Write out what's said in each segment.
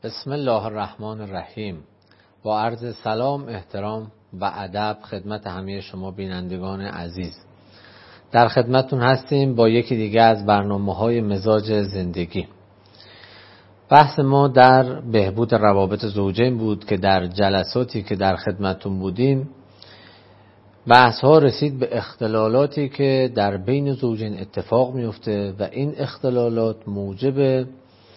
بسم الله الرحمن الرحیم. با عرض سلام، احترام و ادب خدمت همه شما بینندگان عزیز، در خدمتتون هستیم با یکی دیگه از برنامه‌های مزاج زندگی. بحث ما در بهبود روابط زوجین بود که در جلساتی که در خدمتتون بودیم بحث ها رسید به اختلالاتی که در بین زوجین اتفاق میفته و این اختلالات موجب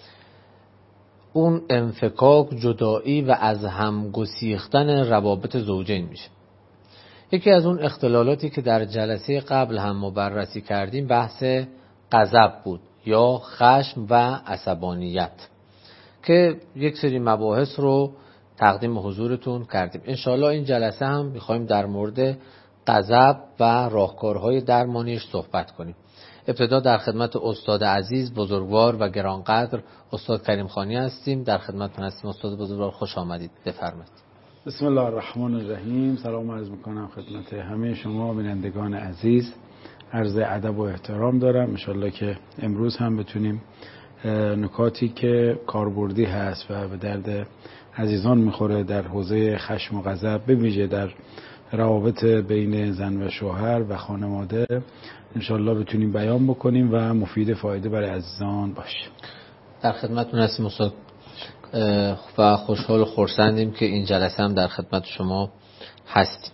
اون انفکاک، جدایی و از هم گسیختن روابط زوجین میشه. یکی از اون اختلالاتی که در جلسه قبل هم ما بررسی کردیم بحث غضب بود یا خشم و عصبانیت که یک سری مباحث رو تقدیم حضورتون کردیم. انشاءالله این جلسه هم میخوایم در مورد غضب و راهکارهای درمانیش صحبت کنیم. ابتدا در خدمت استاد عزیز، بزرگوار و گرانقدر استاد کریم خانی هستیم. در خدمتتون هستیم استاد بزرگوار، خوش آمدید، بفرمایید. بسم الله الرحمن الرحیم. سلام عرض میکنم خدمت همه شما بینندگان عزیز. عرض ادب و احترام دارم. انشالله که امروز هم بتونیم نکاتی که کاربردی هست و به درد عزیزان میخوره در حوزه خشم و غضب، به ویژه در روابط بین زن و شوهر و خانواده، انشالله بتونیم بیان بکنیم و مفید فایده برای عزیزان باشه. در خدمتتون هستیم استاد و خوشحال و خرسندیم که این جلسه هم در خدمت شما هستیم.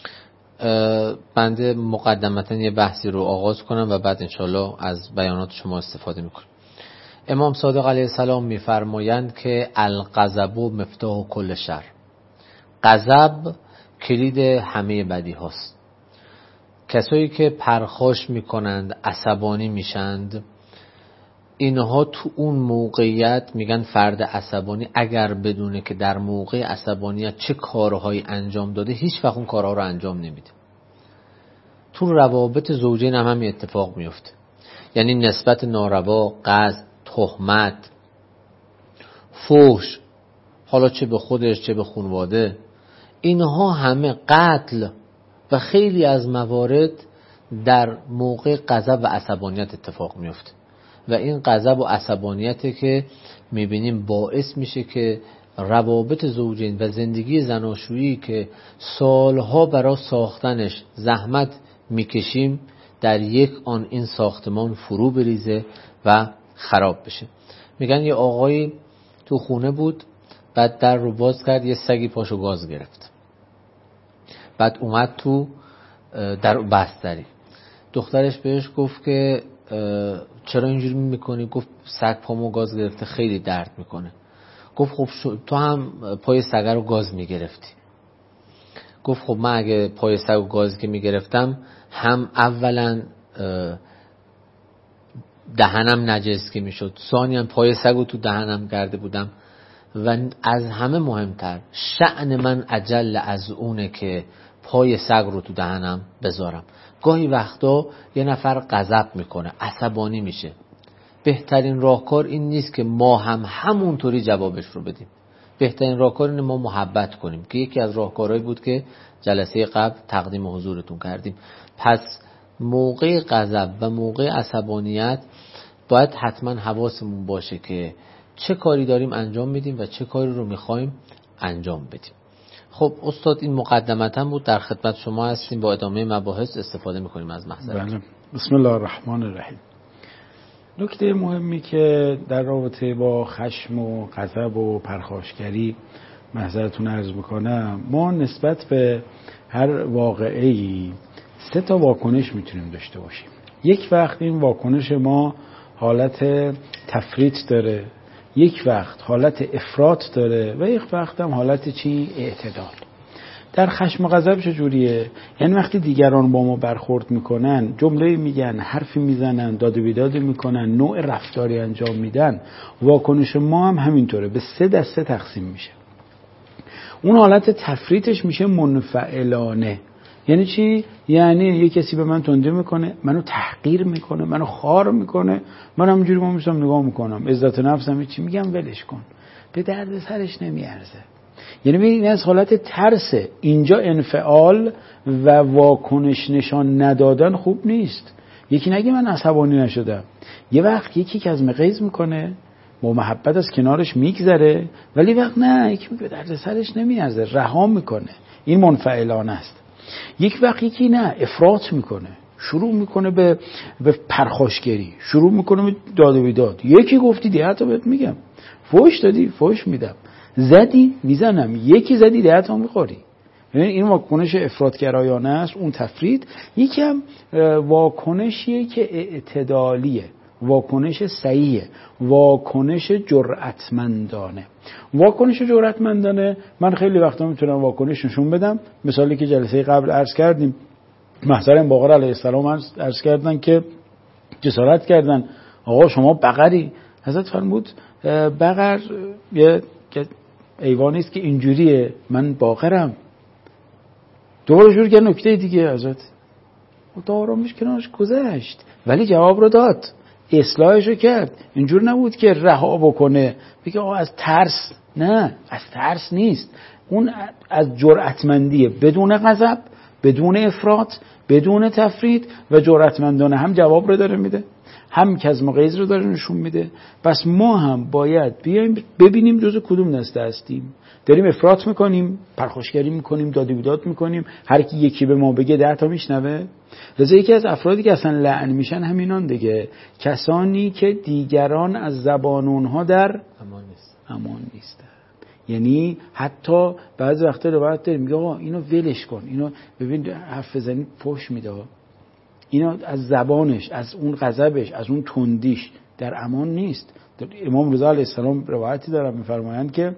بنده مقدمتا یه بحثی رو آغاز کنم و بعد انشالله از بیانات شما استفاده میکنم. امام صادق علیه السلام میفرمایند که الغضب مفتاح کل شر. غضب کلید همه بدی هاست. کسایی که پرخاش میکنند، عصبانی میشند، اینها تو اون موقعیت میگن فرد عصبانی اگر بدونه که در موقع عصبانیت چه کارهایی انجام داده، هیچ وقت اون کارها رو انجام نمیده. تو روابط زوجین هم همین اتفاق میفته. یعنی نسبت ناروا، قصد، تهمت، فحش، حالا چه به خودش چه به خانواده، اینها همه قتل و خیلی از موارد در موقع غضب و عصبانیت اتفاق میفته و این غضب و عصبانیت که میبینیم باعث میشه که روابط زوجین و زندگی زناشویی که سالها برای ساختنش زحمت میکشیم در یک آن این ساختمان فرو بریزه و خراب بشه. میگن یه آقایی تو خونه بود، بعد در رو باز کرد، یه سگی پاشو گاز گرفت. بعد اومد تو در بستری، دخترش بهش گفت که چرا اینجوری میکنی؟ گفت سگ پامو گاز گرفته، خیلی درد میکنه. گفت خب تو هم پای سگ رو گاز میگرفتی. گفت خب من اگه پای سگ رو گاز که میگرفتم، هم اولا دهنم نجس که میشد، ثانیاً پای سگ رو تو دهنم کرده بودم و از همه مهمتر شأن من اجل از اونه که پای سگ رو تو دهنم بذارم. گاهی وقتا یه نفر غضب میکنه، عصبانی میشه، بهترین راهکار این نیست که ما هم همونطوری جوابش رو بدیم. بهترین راهکار اینه ما محبت کنیم که یکی از راهکارهایی بود که جلسه قبل تقدیم حضورتون کردیم. پس موقع غضب و موقع عصبانیت باید حتما حواسمون باشه که چه کاری داریم انجام میدیم و چه کاری رو میخوایم انجام بدیم. خب استاد این مقدمتا بود، در خدمت شما هستیم، با ادامه مباحث استفاده میکنیم از محضرتون. بله. بسم الله الرحمن الرحیم. نکته مهمی که در رابطه با خشم و غضب و پرخاشگری محضرتون عرض میکنم، ما نسبت به هر واقعه‌ای 3 تا واکنش میتونیم داشته باشیم. یک وقت این واکنش ما حالت تفریط داره، یک وقت حالت افراط داره و یک وقت هم حالت اعتدال. در خشم و غضب چجوریه؟ یعنی وقتی دیگران با ما برخورد میکنن، جمله میگن، حرفی میزنن، داد و بیداد میکنن، نوع رفتاری انجام میدن، واکنش ما هم همینطوره، به 3 دسته تقسیم میشه. اون حالت تفریطش میشه منفعلانه. یعنی چی؟ یعنی یه کسی به من تنده میکنه، منو تحقیر میکنه، منو خوار میکنه، من همونجوری ما میشم نگاه میکنم، عزت نفسم چی میگم ولش کن، به درد سرش نمیارزه. یعنی این از حالت ترسه. اینجا انفعال و واکنش نشان ندادن خوب نیست. یکی نگه من عصبانی نشدم، یه وقت یکی که از مقیز میکنه با محبت از کنارش میگذره، ولی وقت نه یکی به درد سرش نمیارزه، رها میکنه، این منفعلانه است. یک وقت یکی نه افراط میکنه، شروع میکنه به پرخاشگری، شروع میکنه به داد و بیداد. یکی گفتی 10 تا بهت میگم، فوش دادی فوش میدم، زدی میزنم، یکی زدی 10 تا میخوری. این واکنش افراطگرایانه است، اون تفرید. یکم واکنشیه که اعتدالیه، واکنش صحیحه، واکنش جرأتمندانه. واکنش جرأتمندانه من خیلی وقتا میتونم واکنش نشون بدم. مثالی که جلسه قبل عرض کردیم، محضر باقر علیه السلام عرض کردن که جسارت کردن، آقا شما بقری. حضرت فرمود بقر یه ایوانی است که اینجوریه، من باقرم. دوباره شروع کرد نکته دیگه، حضرت آرامش کنارش گذشت ولی جواب رو داد، اصلاحش رو کرد. اینجور نبود که رها بکنه بگه آقا از ترس، نه از ترس نیست، اون از جرأتمندیه، بدون غضب، بدون افراط، بدون تفرید و جرأتمندانه هم جواب رو داره میده، هم کظم و غیظ رو داره نشون میده. پس ما هم باید بیایم ببینیم جزء کدوم دسته هستیم. داریم افراط میکنیم، پرخاشگری میکنیم، داد و بیداد میکنیم، هر کی یکی به ما بگه 10 تا میشنوه. لذا یکی از افرادی که اصلا لعن میشن همینان دیگه، کسانی که دیگران از زبان اونها در امان نیستن. یعنی حتی بعضی وقتا روایت داریم میگه آقا اینو ولش کن، اینو ببین حرف بزنی فحش میده، اینو از زبانش، از اون غضبش، از اون تندیش در امان نیست. امام رضا علیه السلام روایتی دارن میفرمایند که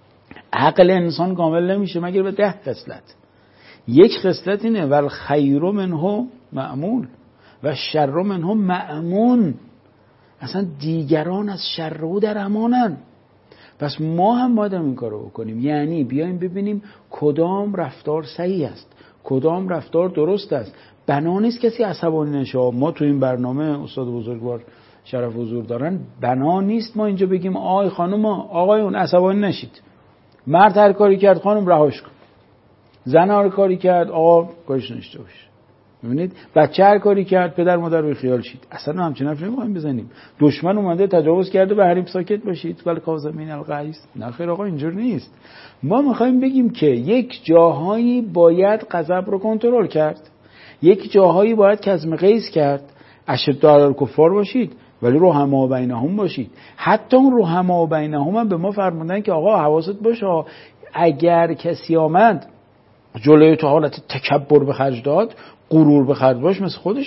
عقل انسان کامل نمیشه مگر به 10 خصلت. یک خصلت اینه والخیر منه مأمول و شر منه مأمون. اصلا دیگران از شر او در امانن. پس ما هم باید این کارو بکنیم، یعنی بیایم ببینیم کدام رفتار صحیح است، کدام رفتار درست است. بنا نیست کسی عصبانی نشه. ما تو این برنامه استاد بزرگوار شرف حضور دارن، بنا نیست ما اینجا بگیم آی خانم آقایون عصبانی نشید، مرد هر کاری کرد خانم رهاش کن، زن هر کاری کرد آقا کارش نشته باشه. ببینید بچه هر کاری کرد پدر مادر بی خیال شید. اصلا همچین حرفی نمیخوایم بزنیم. دشمن اومده تجاوز کرده به حریم ساکت باشید، ولی کاظمین الغیظ. نه خیر آقا اینجور نیست. ما میخوایم بگیم که یک جاهایی باید غضب رو کنترل کرد، یک جاهایی باید کظم غیظ کرد. اشد علی الکفار باشید ولی رحما بینهم باشید. حتی اون رحما بینهم هم به ما فرمودن که آقا حواست باشه اگر کسی آمد جلوی تو حالت تکبر به خرج داد، غرور به خرج باش، مثل خودش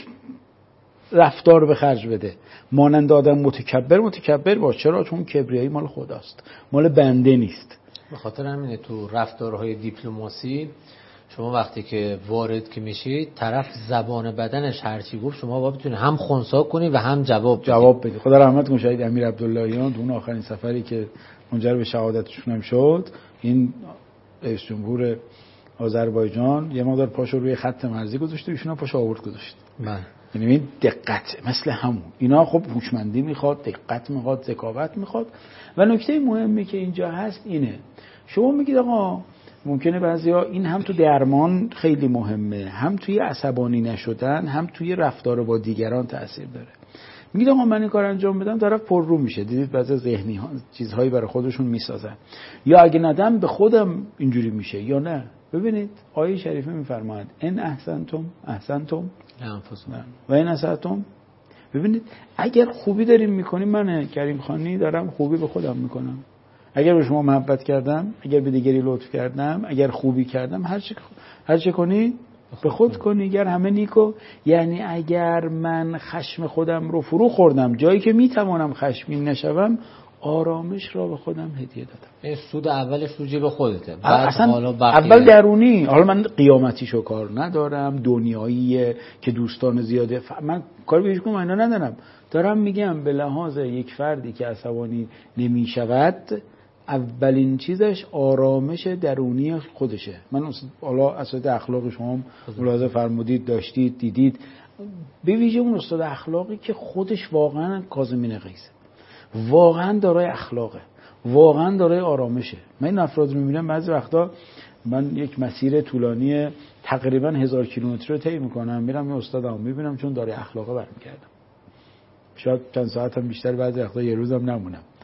رفتار به خرج بده. مانند آدم متکبر باش. چرا؟ چون کبریایی مال خداست، مال بنده نیست. به خاطر همینه تو رفتارهای دیپلماسی شما وقتی که وارد که میشید، طرف زبان بدنش هرچی گفت شما باید بتونید هم خنثی کنی و هم جواب بدی. خدا رحمت کنه شهید امیر عبداللهیان تو اون آخرین سفری که منجر به شهادتشون هم شد، این رئیس جمهور آذربایجان یه مقدار پاشو روی خط مرزی گذاشته، ایشون هم پاشو آورد گذاشت. یعنی این دقت مثل همون اینا خب هوشمندی میخواد، دقت میخواد، ذکاوت میخواد. و نکته مهمی که اینجا هست اینه، شما میگید آقا ممکنه بعضیا این هم تو درمان خیلی مهمه، هم توی عصبانی نشدن، هم توی رفتار با دیگران تأثیر داره. میگید آقا من این کار انجام بدم طرف پر رو میشه. دیدید بعضی ذهنی ها چیزهایی برای خودشون میسازن، یا اگه ندم به خودم اینجوری میشه یا نه. ببینید آیه شریفه میفرماید ان احسنتم و ان اسأتم. ببینید اگر خوبی داریم میکنیم، من کریم خانی دارم خوبی به خودم میکنم. اگر به شما محبت کردم، اگر به دیگری لطف کردم، اگر خوبی کردم، هر چه کنی به خود کنی. اگر همه نیکو، یعنی اگر من خشم خودم رو فرو خوردم جایی که میتوانم خشمگین نشوم، آرامش را به خودم هدیه دادم. سود اولش رو جیب خودته، بعد حالا اول درونی. حالا من قیامتیشو کار ندارم، دنیاییه که دوستان زیاده، من کار به هیچ کدوم اینا ندارم. دارم میگم به لحاظ یک فردی که عصبانی نمیشود، اولین چیزش آرامش درونی خودشه. من حالا اساس اخلاق شما ملاحظه فرمودید، داشتید، دیدید، به ویژه اون استاد اخلاقی که خودش واقعا کاظمین غیظه، واقعا دارای اخلاقه، واقعا دارای آرامشه. من این افراد رو میبینم بعضی وقتا، من یک مسیر طولانی تقریبا 1000 کیلومتر رو طی میکنم، میرم یه استادمو میبینم چون دارای اخلاقه برمیگردم. شاید چند ساعت هم بیشتر، بعضی وقتا یه روزم نمونم.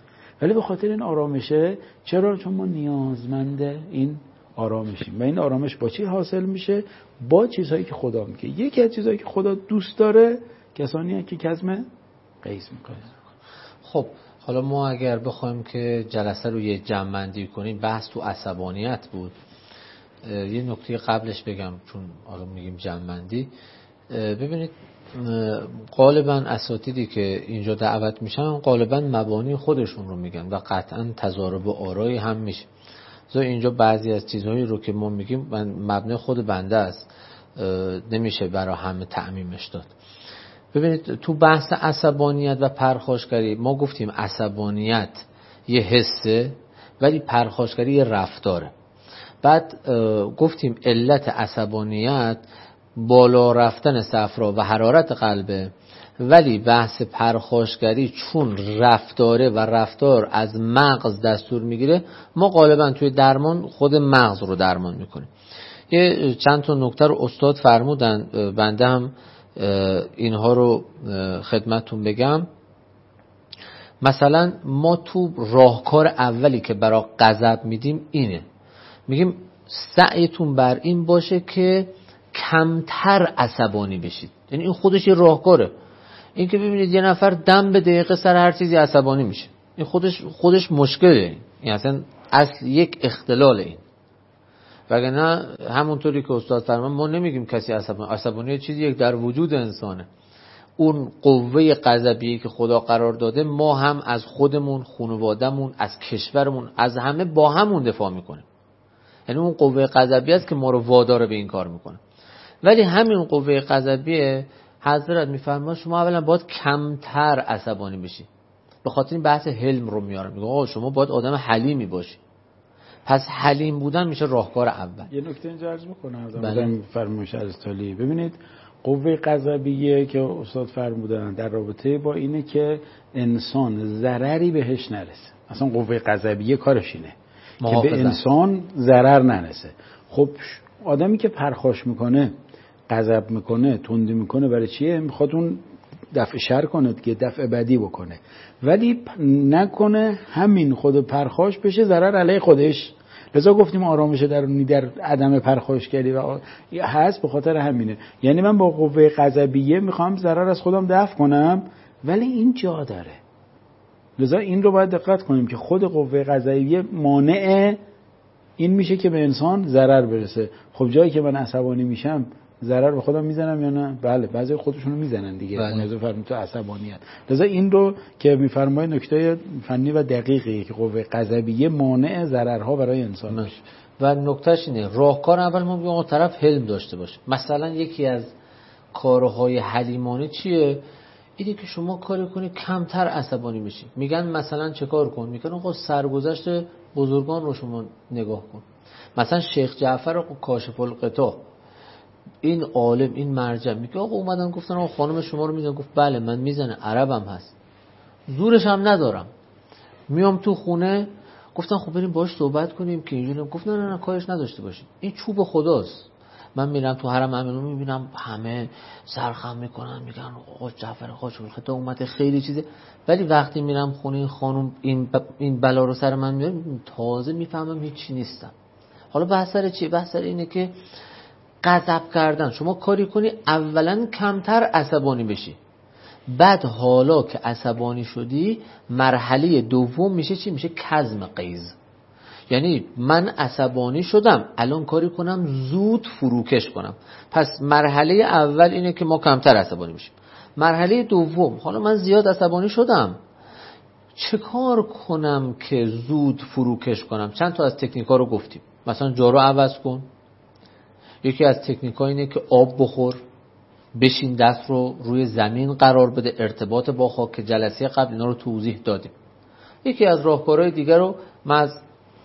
ولی به خاطر این آرامشه. چرا؟ چون ما نیازمند این آرامشیم و این آرامش با چی حاصل میشه؟ با چیزهایی که خدا میگه. یکی از چیزهایی که خدا دوست داره کسانی هستند که کظم غیظ میکنه. خب حالا ما اگر بخوایم که جلسه رو یه جمع‌بندی کنیم، بحث تو عصبانیت بود. یه نکته قبلش بگم چون حالا میگیم جمع‌بندی. ببینید غالبا اساتیدی که اینجا دعوت میشن غالبا مبانی خودشون رو میگن و قطعا تضارب آرای هم میشه. اینجا بعضی از چیزهایی رو که ما میگیم مبنای خود بنده است، نمیشه برای همه تعمیمش داد. ببینید تو بحث عصبانیت و پرخاشگری ما گفتیم عصبانیت یه حسه ولی پرخاشگری یه رفتاره. بعد گفتیم علت عصبانیت بالا رفتن صفرا و حرارت قلبه، ولی بحث پرخاشگری چون رفتاره و رفتار از مغز دستور میگیره، ما غالبا توی درمان خود مغز رو درمان میکنیم. یه چند تا نکته رو استاد فرمودن، بنده هم اینها رو خدمتتون بگم. مثلا ما تو راهکار اولی که برای غضب میدیم اینه، میگیم سعیتون بر این باشه که کمتر عصبانی بشید. یعنی این خودش یه راهکاره. این که ببینید یه نفر دم به دقیقه سر هر چیزی عصبانی میشه، این خودش مشکله. این اصل یک اختلال. این وگرنه همونطوری که استاد فرمان ما نمیگیم کسی عصبانی چیزی یک در وجود انسانه. اون قوه غضبی که خدا قرار داده ما هم از خودمون، خانواده‌مون، از کشورمون، از همه با همون دفاع میکنیم. یعنی اون قوه غضبی است که ما رو وادار به این کار میکنه. ولی همین قوه غضبی حضرت میفرماید شما اولا باید کمتر عصبانی بشی. به خاطر این بحث حلم رو میارم، میگه آقا شما باید آدم حلیمی باشی. پس حلیم بودن میشه راهکار اول. یه نکته اینجا عرض میکنم بله. فرمایش ارسطالی، ببینید قوه غضبیه که استاد فرمودن در رابطه با اینه که انسان ضرری بهش نرسه. اصلا قوه غضبیه کارش اینه که به انسان ضرر نرسه. خب آدمی که پرخاش میکنه، غضب میکنه، تندی میکنه، برای چیه؟ میخواد اون دفع شر کنه که دفع بدی بکنه، ولی نکنه همین خود پرخاش بشه ضرر علیه خودش. لذا گفتیم آرامش درونی در عدم پرخاشگری و هست به خاطر همینه. یعنی من با قوه غضبیه میخوام ضرر از خودم دفع کنم ولی این جا داره. لذا این رو باید دقت کنیم که خود قوه غضبیه مانع این میشه که به انسان ضرر برسه. خب جایی که من عصبانی میشم ضرر به خودم میزنم یا نه؟ بله، بعضی خودشونو میزنن دیگه. اون فرمود تو عصبانیت. لذا این رو که میفرمایید نکته فنی و دقیقیه که قوه غضبیه مانع ضررها برای انسان میشه. و نکتهش اینه راهکار اول ما اون طرف حلم داشته باشه. مثلا یکی از کارهای حلیمانه چیه؟ اینه که شما کاری کنی کمتر عصبانی بشی. میگن مثلا چه کار کن؟ میگن آقا سرگذشت بزرگان رو شما نگاه کن. مثلا شیخ جعفر کاشف الغطا، این عالم، این مرجع، میگه آقا اومدن گفتن آقا خانم شما رو میزنه. گفت بله من میزنه، عربم هست، زورش هم ندارم. میام تو خونه، گفتن خب بریم باهاش صحبت کنیم که اینجوری. گفت نه کارش نداشته باشید، این چوب خداست. من میرم تو حرم امینو میبینم همه سرخم میکنن، میگن آقا جعفر کاشف الغطا اومده خیلی چیزه. ولی وقتی میرم خونه این خانم این بلا رو سر من میاره، تازه میفهمم هیچی نیستم. حالا بحث سر چی؟ بحث سر اینه که غضب کردن شما کاری کنی اولا کمتر عصبانی بشی، بعد حالا که عصبانی شدی مرحله دوم میشه چی؟ میشه کظم غیظ. یعنی من عصبانی شدم الان کاری کنم زود فروکش کنم. پس مرحله اول اینه که ما کمتر عصبانی بشیم. مرحله دوم، حالا من زیاد عصبانی شدم چه کار کنم که زود فروکش کنم؟ چند تا از تکنیک‌ها رو گفتیم. مثلا جارو عوض کن. یکی از تکنیک‌ها اینه که آب بخور، بشین دست رو روی زمین قرار بده، ارتباط با خاک، که جلسه قبل اینا رو توضیح دادیم. یکی از راهکارهای دیگر رو من از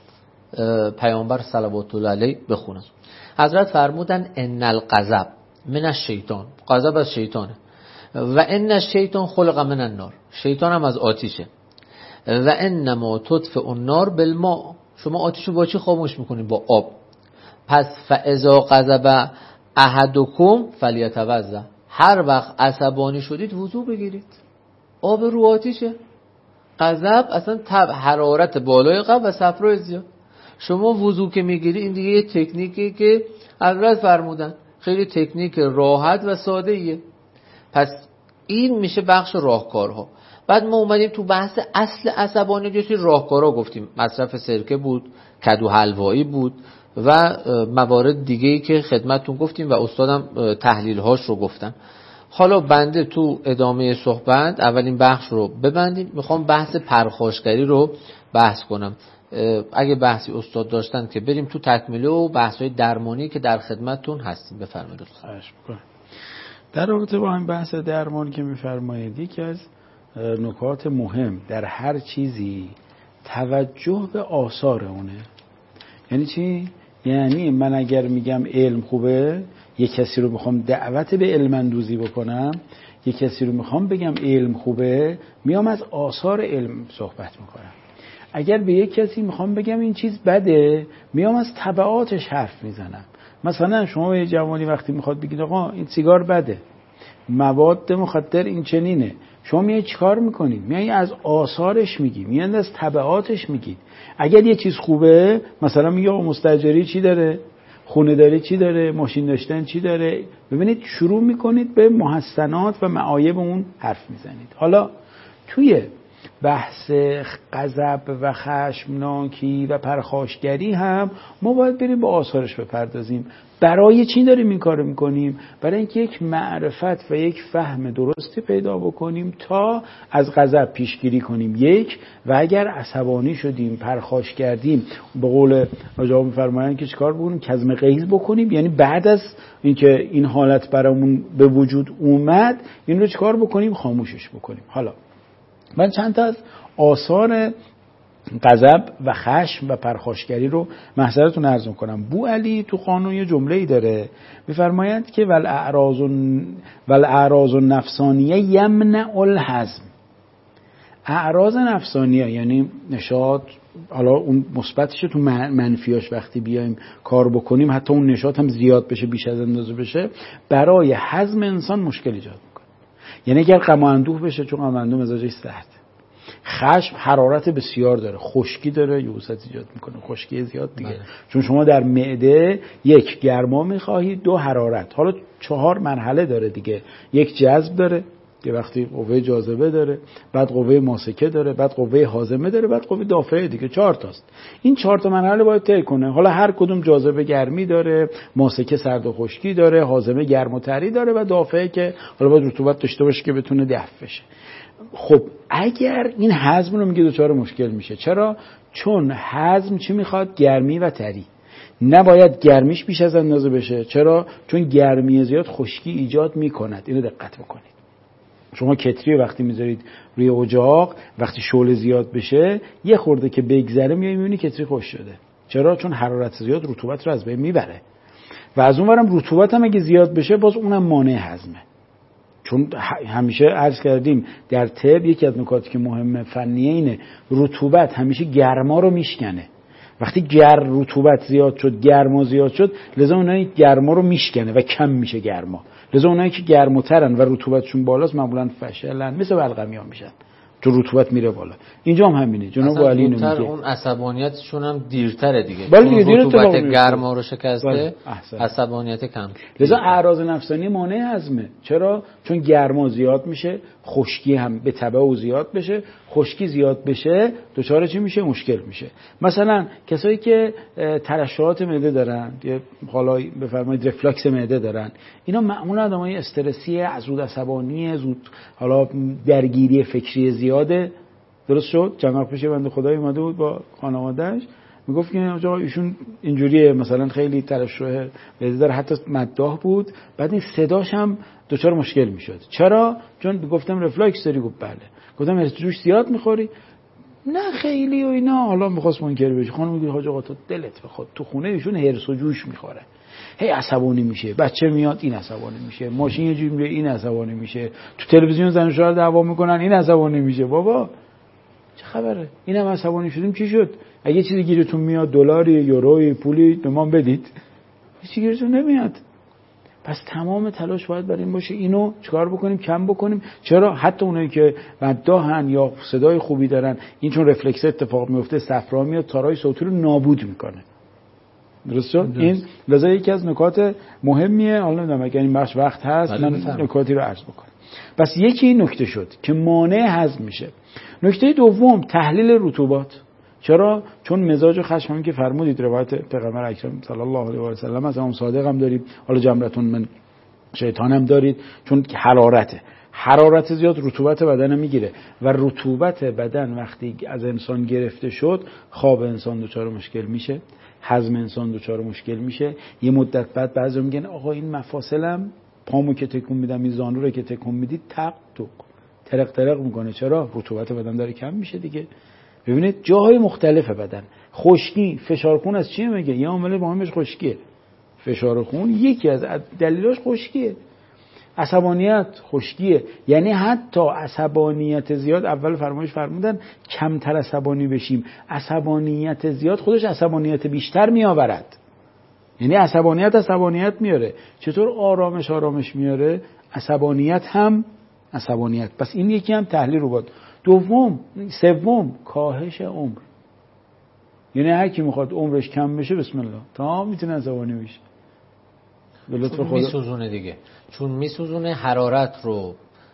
پیامبر صلوات الله علیه بخونم. حضرت فرمودن ان الغضب من الشیطان، غضب از شیطانه، و ان الشیطان خلق من النار، شیطان هم از آتیشه، و انما تطفئ النار بالماء، شما آتیشو با چی خاموش میکنید؟ با آب. پس فاذا غضب احدکم فلیتوضا، هر وقت عصبانی شدید وضو بگیرید، آب رو آتیشه. غضب اصلا حرارت بالای قلب و صفرای زیاد. شما وضو که میگیری این دیگه یه تکنیکی که حضرت فرمودن، خیلی تکنیک راحت و ساده ایه. پس این میشه بخش راهکارها. بعد ما اومدیم تو بحث اصل عصبانیت، یه سری راهکارها گفتیم، مصرف سرکه بود، کدو حلوایی بود و موارد دیگه‌ای که خدمتتون گفتیم و استادم تحلیل‌هاش رو گفتن. حالا بنده تو ادامه صحبت اولین بخش رو ببندیم، میخوام بحث پرخاشگری رو بحث کنم. اگه بحثی استاد داشتن که بریم تو تکمیله و بحث‌های درمانی که در خدمتتون هستیم. بفرمایید استاد. در رابطه با این بحث درمان که میفرمایید، یکی از نکات مهم در هر چیزی توجه به آثار اونه. یعنی چی؟ یعنی من اگر میگم علم خوبه، یک کسی رو میخوام دعوت به علم اندوزی بکنم، یک کسی رو میخوام بگم علم خوبه، میام از آثار علم صحبت میکنم. اگر به یک کسی میخوام بگم این چیز بده، میام از تبعاتش حرف میزنم. مثلا شما به یه جوانی وقتی میخواد بگید آقا این سیگار بده، مواد مخدر این چنینه، شما میای چیکار میکنید؟ میای از آثارش میگی، میای از تبعاتش میگید. اگر یه چیز خوبه، مثلا میگه مستاجری چی داره، خونه داری چی داره، ماشین داشتن چی داره، ببینید شروع میکنید به محسنات و معایب اون حرف میزنید. حالا توی بحث غضب و خشمناکی و پرخاشگری هم ما باید بریم با آثارش بپردازیم. برای چی داریم این کارو میکنیم؟ برای اینکه یک معرفت و یک فهم درستی پیدا بکنیم تا از غضب پیشگیری کنیم. یک، و اگر عصبانی شدیم، پرخاش کردیم، به قول آقا میفرمایند که چیکار بکنیم؟ کظم غیظ بکنیم. یعنی بعد از اینکه این حالت برامون به وجود اومد، این رو چیکار بکنیم؟ خاموشش بکنیم. حالا من چند تا از آثار غضب و خشم و پرخاشگری رو محضرتون عرض می‌کنم. بو علی تو قانون یه جمله‌ای داره، می‌فرمایند که والاعراض النفسانیه یمنع الحزم. اعراض نفسانیه یعنی نشاط، حالا اون مثبتش تو منفیاش وقتی بیایم کار بکنیم، حتی اون نشاط هم زیاد بشه، بیش از اندازه بشه، برای هضم انسان مشکل ایجاد می‌کنه. یعنی اگر غم و اندوه بشه، چون غم و اندوه مزاجش سرده. خشم حرارت بسیار داره، خشکی داره، یبوست ایجاد میکنه، خشکی زیاد دیگه. چون شما در معده یک گرما میخواهید، دو حرارت. حالا 4 مرحله داره دیگه. یک جذب داره که وقتی قوه جاذبه داره، بعد قوه ماسکه داره، بعد قوه هاضمه داره، بعد قوه دافعه دیگه. 4 تاست. این 4 تا مرحله باید طی کنه. حالا هر کدوم جاذبه گرمی داره، ماسکه سرد و خشکی داره، هاضمه گرم و تری داره و دافعه که حالا باید رطوبت داشته باشه که بتونه دفع بشه. خب اگر این هضم رو میگه دچار مشکل میشه. چرا؟ چون هضم چی میخواد؟ گرمی و تری. نباید گرمیش بیش از اندازه بشه. چرا؟ چون گرمی زیاد خشکی ایجاد میکند. اینو دقت بکنید. شما کتری وقتی میذارید روی اجاق، وقتی شعله زیاد بشه، یه خورده که بگذره میبینی کتری خشک شده. چرا؟ چون حرارت زیاد رطوبت رو از بین میبره. و از اونورم رطوبت هم اگه زیاد بشه، باز اونم مانع هضمه. چون همیشه عرض کردیم در طب یکی از نکاتی که مهمه فنیه اینه، رطوبت همیشه گرما رو میشکنه. وقتی رطوبت زیاد شد، گرما زیاد شد، لذا اونایی گرما رو میشکنه و کم میشه گرما. لذا اونایی که گرم‌ترن و رطوبتشون بالاست معمولا فشلن، مثل بلغمی‌ها میشن. تو رطوبت میره بالا. اینجا هم همینه. جناب علی اینو میگه. اون عصبانیتشون هم دیرتره دیگه. چون رطوبت گرما رو شکسته، عصبانیت کم. لذا اعراض نفسانی مانع هضمه. چرا؟ چون گرما زیاد میشه، خشکی هم به تبع زیاد بشه. خشکی زیاد بشه، دچار چی میشه؟ مشکل میشه. مثلا کسایی که ترشحات معده دارن، یا حالا بفرمایید رفلاکس معده دارن، اینا معمولا آدمای استرسی، زود عصبانی، زود حالا درگیری فکری زیاده. درست شد؟ چند وقت پیش بنده خدای اومده بود با خانواده‌اش، میگفت که آقا ایشون اینجوریه، مثلا خیلی ترشح معده داره، حتی مداح بود، بعد این صداش هم دچار مشکل میشد. چرا؟ چون گفتم رفلاکس داری. گفت بله. گفتم ارتجوش زیاد میخوری؟ نه خیلی و اینا. حالا میخواست منکر بشه. خانم میگه حاج آقا تو دلت بخواد، تو خونه ایشون هرس و جوش میخوره، هی عصبانی میشه، بچه میاد این عصبانی میشه، ماشین یه جوری میره این عصبانی میشه، تو تلویزیون زن و شوهر دعوا میکنن این عصبانی میشه. بابا چه خبره؟ اینم عصبانی شدیم چی شد؟ اگه چیزی گیرتون میاد، دلاری، یوروی، پولی به ما بدید. هیچ گیرتون نمیاد. پس تمام تلاش باید برای این باشه اینو چیکار بکنیم؟ کم بکنیم. چرا؟ حتی اونایی که مداحن یا صدای خوبی دارن، این چون رفلکس اتفاق میفته، صفرا میاد، تارای صوتی رو نابود میکنه. درست شد؟ این لذا یکی از نکات مهمیه. حالا نمیدونم اگر این بخش وقت هست من نکاتی رو عرض بکنم. پس یکی این نکته شد که مانع هضم میشه. نکته دوم تحلیل رطوبات. چرا؟ چون مزاج خشم که فرمودید روایت پیغمبر اکرم صلی الله علیه و آله و سلم از امام صادق هم داریم، حالا جمرتون من شیطان هم دارید، چون حرارت زیاد رطوبت بدن میگیره و رطوبت بدن وقتی از انسان گرفته شد، خواب انسان دچار مشکل میشه، هضم انسان دچار مشکل میشه. یه مدت بعد بعضی میگن آقا این مفاصلم، پامو که تکون میدم، این زانو رو که تکون میدید تق ترق ترق میکنه. چرا؟ رطوبت بدن داره کم میشه دیگه. ببینید جاهای مختلف بدن، خشکی، فشار خون از چیه میگه؟ یه عامل مهمش خشکیه. فشار خون یکی از دلیلاش خشکیه. عصبانیت خشکیه. یعنی حتی عصبانیت زیاد، اول فرمایش فرمودن کمتر عصبانی بشیم، عصبانیت زیاد خودش عصبانیت بیشتر میآورد. یعنی عصبانیت میاره. چطور آرامش میاره؟ عصبانیت هم عصبانیت. پس این یکی هم تحلیل رو بود. سوم کاهش عمر. یعنی هر کی میخواد عمرش کم بشه بسم الله تا میتونه عصبانی بشه. به لطف خدا میسوزونه دیگه، چون میسوزونه حرارت رو،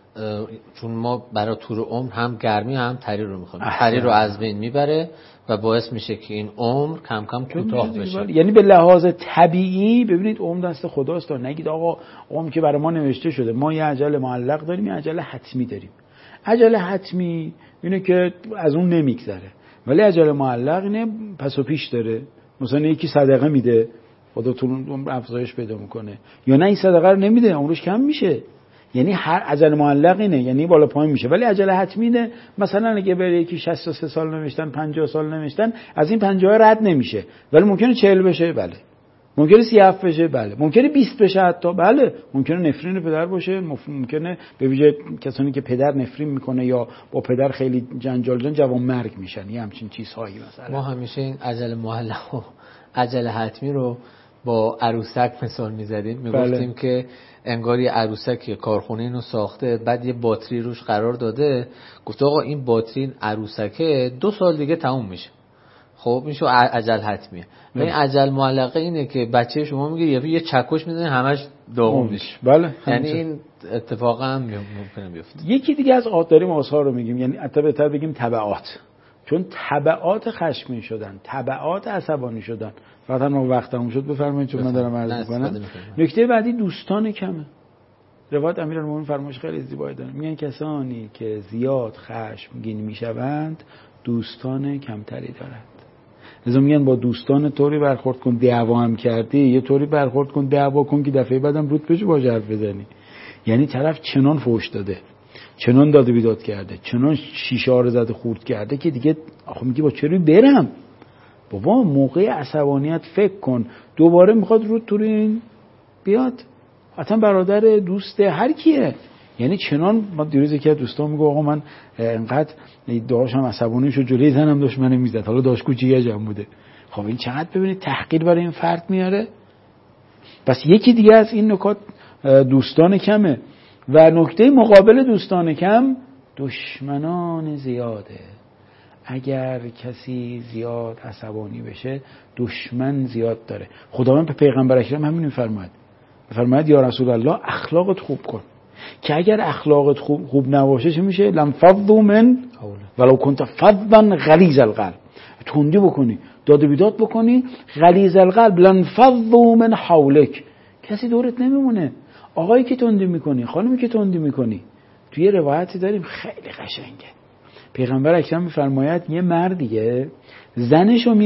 چون ما برای طول عمر هم گرمی هم تری رو میخوایم، تری رو از بین میبره و باعث میشه که این عمر کم کم کوتاه بشه. یعنی به لحاظ طبیعی ببینید عمر دست خداست. نگید آقا عمر که برای ما نوشته شده، ما یه اجل معلق داریم، یه اجل حتمی داریم. اجل حتمی اینه که از اون نمیگذره، ولی اجل معلق اینه پس و پیش داره. مثلا یکی صدقه میده، خدا طول عمر افزایش پیدا میکنه، یا نه این صدقه رو نمیده، عمرش کم میشه. یعنی هر اجل معلق اینه، یعنی بالا پایین میشه. ولی اجل حتمی اینه، مثلا اگه بره یکی 63 سال نوشتن، 50 سال نوشتن، از این 50 رد نمیشه، ولی ممکنه 40 بشه، بله. ممکنه 37 بشه، بله. ممکنه 20 بشه حتی، بله. ممکنه نفرین پدر باشه، ممکنه به ویژه کسانی که پدر نفرین میکنه یا با پدر خیلی جنجال جوان مرگ میشن، یه همچین چیزهایی. مثلا ما همیشه این اجل معلق و اجل حتمی رو با عروسک مثال میزدیم، میگفتیم که انگار یه عروسک کارخونه اینو ساخته، بعد یه باتری روش قرار داده، گفت آقا این باتری عروسکه 2 سال دیگه تموم میشه. خب میشه اجل حتمیه. این اجل معلقه اینه که بچه شما میگه یه چکش میزنه همش داغون میشه. بله. یعنی این اتفاقا هم ممکنه بیفته. یکی دیگه از داریم آثار رو میگیم، یعنی حتی بهتر بگیم تبعات. چون تبعات خشمگین شدن، تبعات عصبانی شدن. فقط ما وقتمون شد بفرمایید چون من دارم عرض می‌کنم. نکته بعدی دوستان کمه. روایت امیرالمومنین فرمایش خیلی زیبایی داره. میگن کسانی که زیاد خشمگین میشوند دوستان کمتری دارند. لذا میگن با دوستان طوری برخورد کن، دعوا هم کردی یه طوری برخورد کن، دعوا کن که دفعه بعدم رود بشه با حرف بزنی. یعنی طرف چنان فحش داده، چنان داد و بیداد کرده، چنان شیشه ها رو زده خورد کرده که دیگه آخه میگی با چه برم؟ بابا موقع عصبانیت فکر کن، دوباره میخواد رود تو این بیاد. حتما برادر، دوست، هر کیه. یعنی چنان ما دیروز یکی از دوستان میگه آقا من انقدر داشتم عصبانی شد جلوی زنم داشت منو میزد، حالا داشت کوچیکه جمع بوده. خب این چقدر ببینید تحقیر برای این فرد میاره. پس یکی دیگه از این نکات دوستان کمه. و نکته مقابل دوستان کم دشمنان زیاده. اگر کسی زیاد عصبانی بشه دشمن زیاد داره. خداوند به پیغمبر اکرم همین میفرماید یا رسول الله اخلاقت خوب کن، که اگر اخلاقت خوب نباشه چه میشه؟ لم فضوا من ولو كنت فظا غلیظ القلب. تندی بکنی، داد و بیداد بکنی، غلیظ القلب لن فضوا من حولک، کسی دورت نمیمونه. آقایی که تندی میکنی، خانمی که تندی میکنی. توی روایتی داریم خیلی قشنگه، پیغمبر اکرم میفرماید یه مردیه زنشو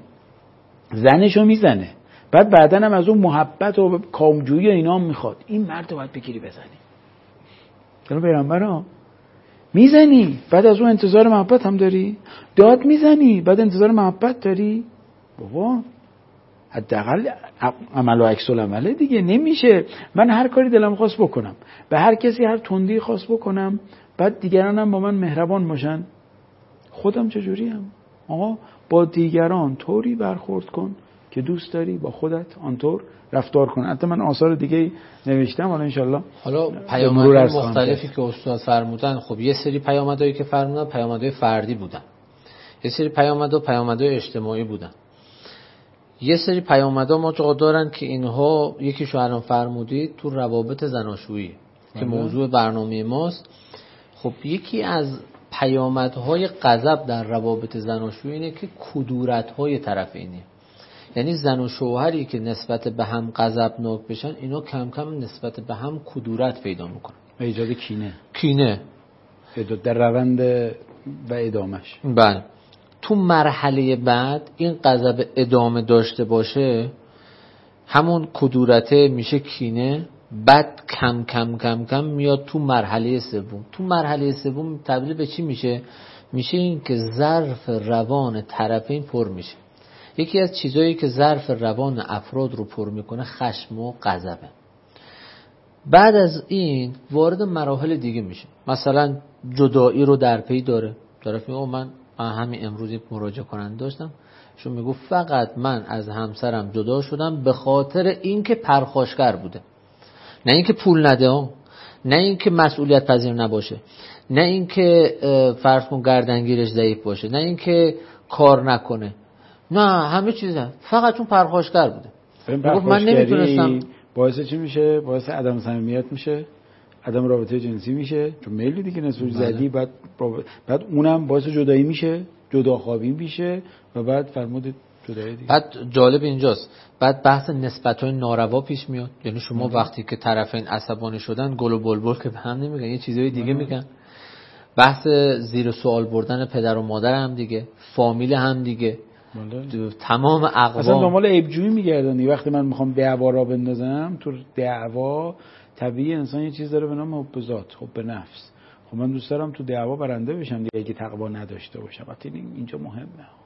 میزنه بعد بعدن هم از اون محبت و کامجویی و اینا میخواد، این مرد رو باید بگیری بزنی. چرا پیغمبر میزنی بعد از اون انتظار محبت هم داری؟ داد میزنی بعد انتظار محبت داری؟ بابا حداقل عمل و عکس العمله دیگه. نمیشه من هر کاری دلم خواست بکنم، به هر کسی هر تندی خواست بکنم، بعد دیگرانم با من مهربان باشن. خودم چجوریم؟ آقا با دیگران طوری برخورد کن که دوست داری با خودت آنطور رفتار کن. حتی من آثار دیگه نوشتم، حالا انشالله حالا پیامدهای مختلفی که استاد فرمودن، خب یه سری پیامدهایی که فرمودن پیامدهای فردی بودن، یه سری پیامدهای اجتماعی بودن، یه سری پیامدها ما جا دارن که اینها یکیشو الان فرمودید تو روابط زناشویی که موضوع برنامه ماست. خب یکی از پیامدهای غضب در روابط زناشویی اینه که کدورت‌های طرفینه، یعنی زن و شوهری که نسبت به هم غضبناک بشن اینا کم کم نسبت به هم کدورت پیدا میکنن و ایجاد کینه در روند و ادامش. بله. تو مرحله بعد این غضب ادامه داشته باشه، همون کدورته میشه کینه، بعد کم کم کم کم میاد تو مرحله سوم. تو مرحله سوم تبدیل به چی میشه؟ میشه این که ظرف روان طرفین پر میشه. یکی از چیزایی که ظرف روان افراد رو پر میکنه خشم و غضبه. بعد از این وارد مراحل دیگه میشه، مثلا جدایی رو در پی داره. طرف میگه من همین امروز مراجعه کننده داشتم، شون میگه فقط من از همسرم جدا شدم به خاطر اینکه پرخاشگر بوده، نه اینکه پول نده، نه اینکه مسئولیت پذیر نباشه، نه اینکه فرض کن گردنگیرش ضعیف باشه، نه اینکه کار نکنه، نه همه چیزا، فقط چون پرخاشگر بوده. من نمیتونستم. باعث چی میشه؟ باعث عدم صمیمیت میشه، عدم رابطه جنسی میشه، چون میلی دیگه نسبت زدی، بعد اونم باعث جدایی میشه، جداخوابی میشه و بعد فرمودید جدایی دیگه. بعد جالب اینجاست، بعد بحث نسبت‌های ناروا پیش میاد. یعنی شما وقتی که طرفین عصبانی شدن گل و بلبل که به هم نمیگن، یه چیزای دیگه میگن. بحث زیر سوال بردن پدر و مادر هم دیگه، فامیل هم دیگه، تمام اقوام اصلا دنبال عیب‌جویی میگردن. وقتی من میخوام دعوا را بندازم، تو دعوا طبیعی انسان یه چیز داره به نام حب ذات، حب نفس. خب من دوست دارم تو دعوا برنده بشم دیگه، اگه تقوا نداشته باشم. البته اینجا مهمه،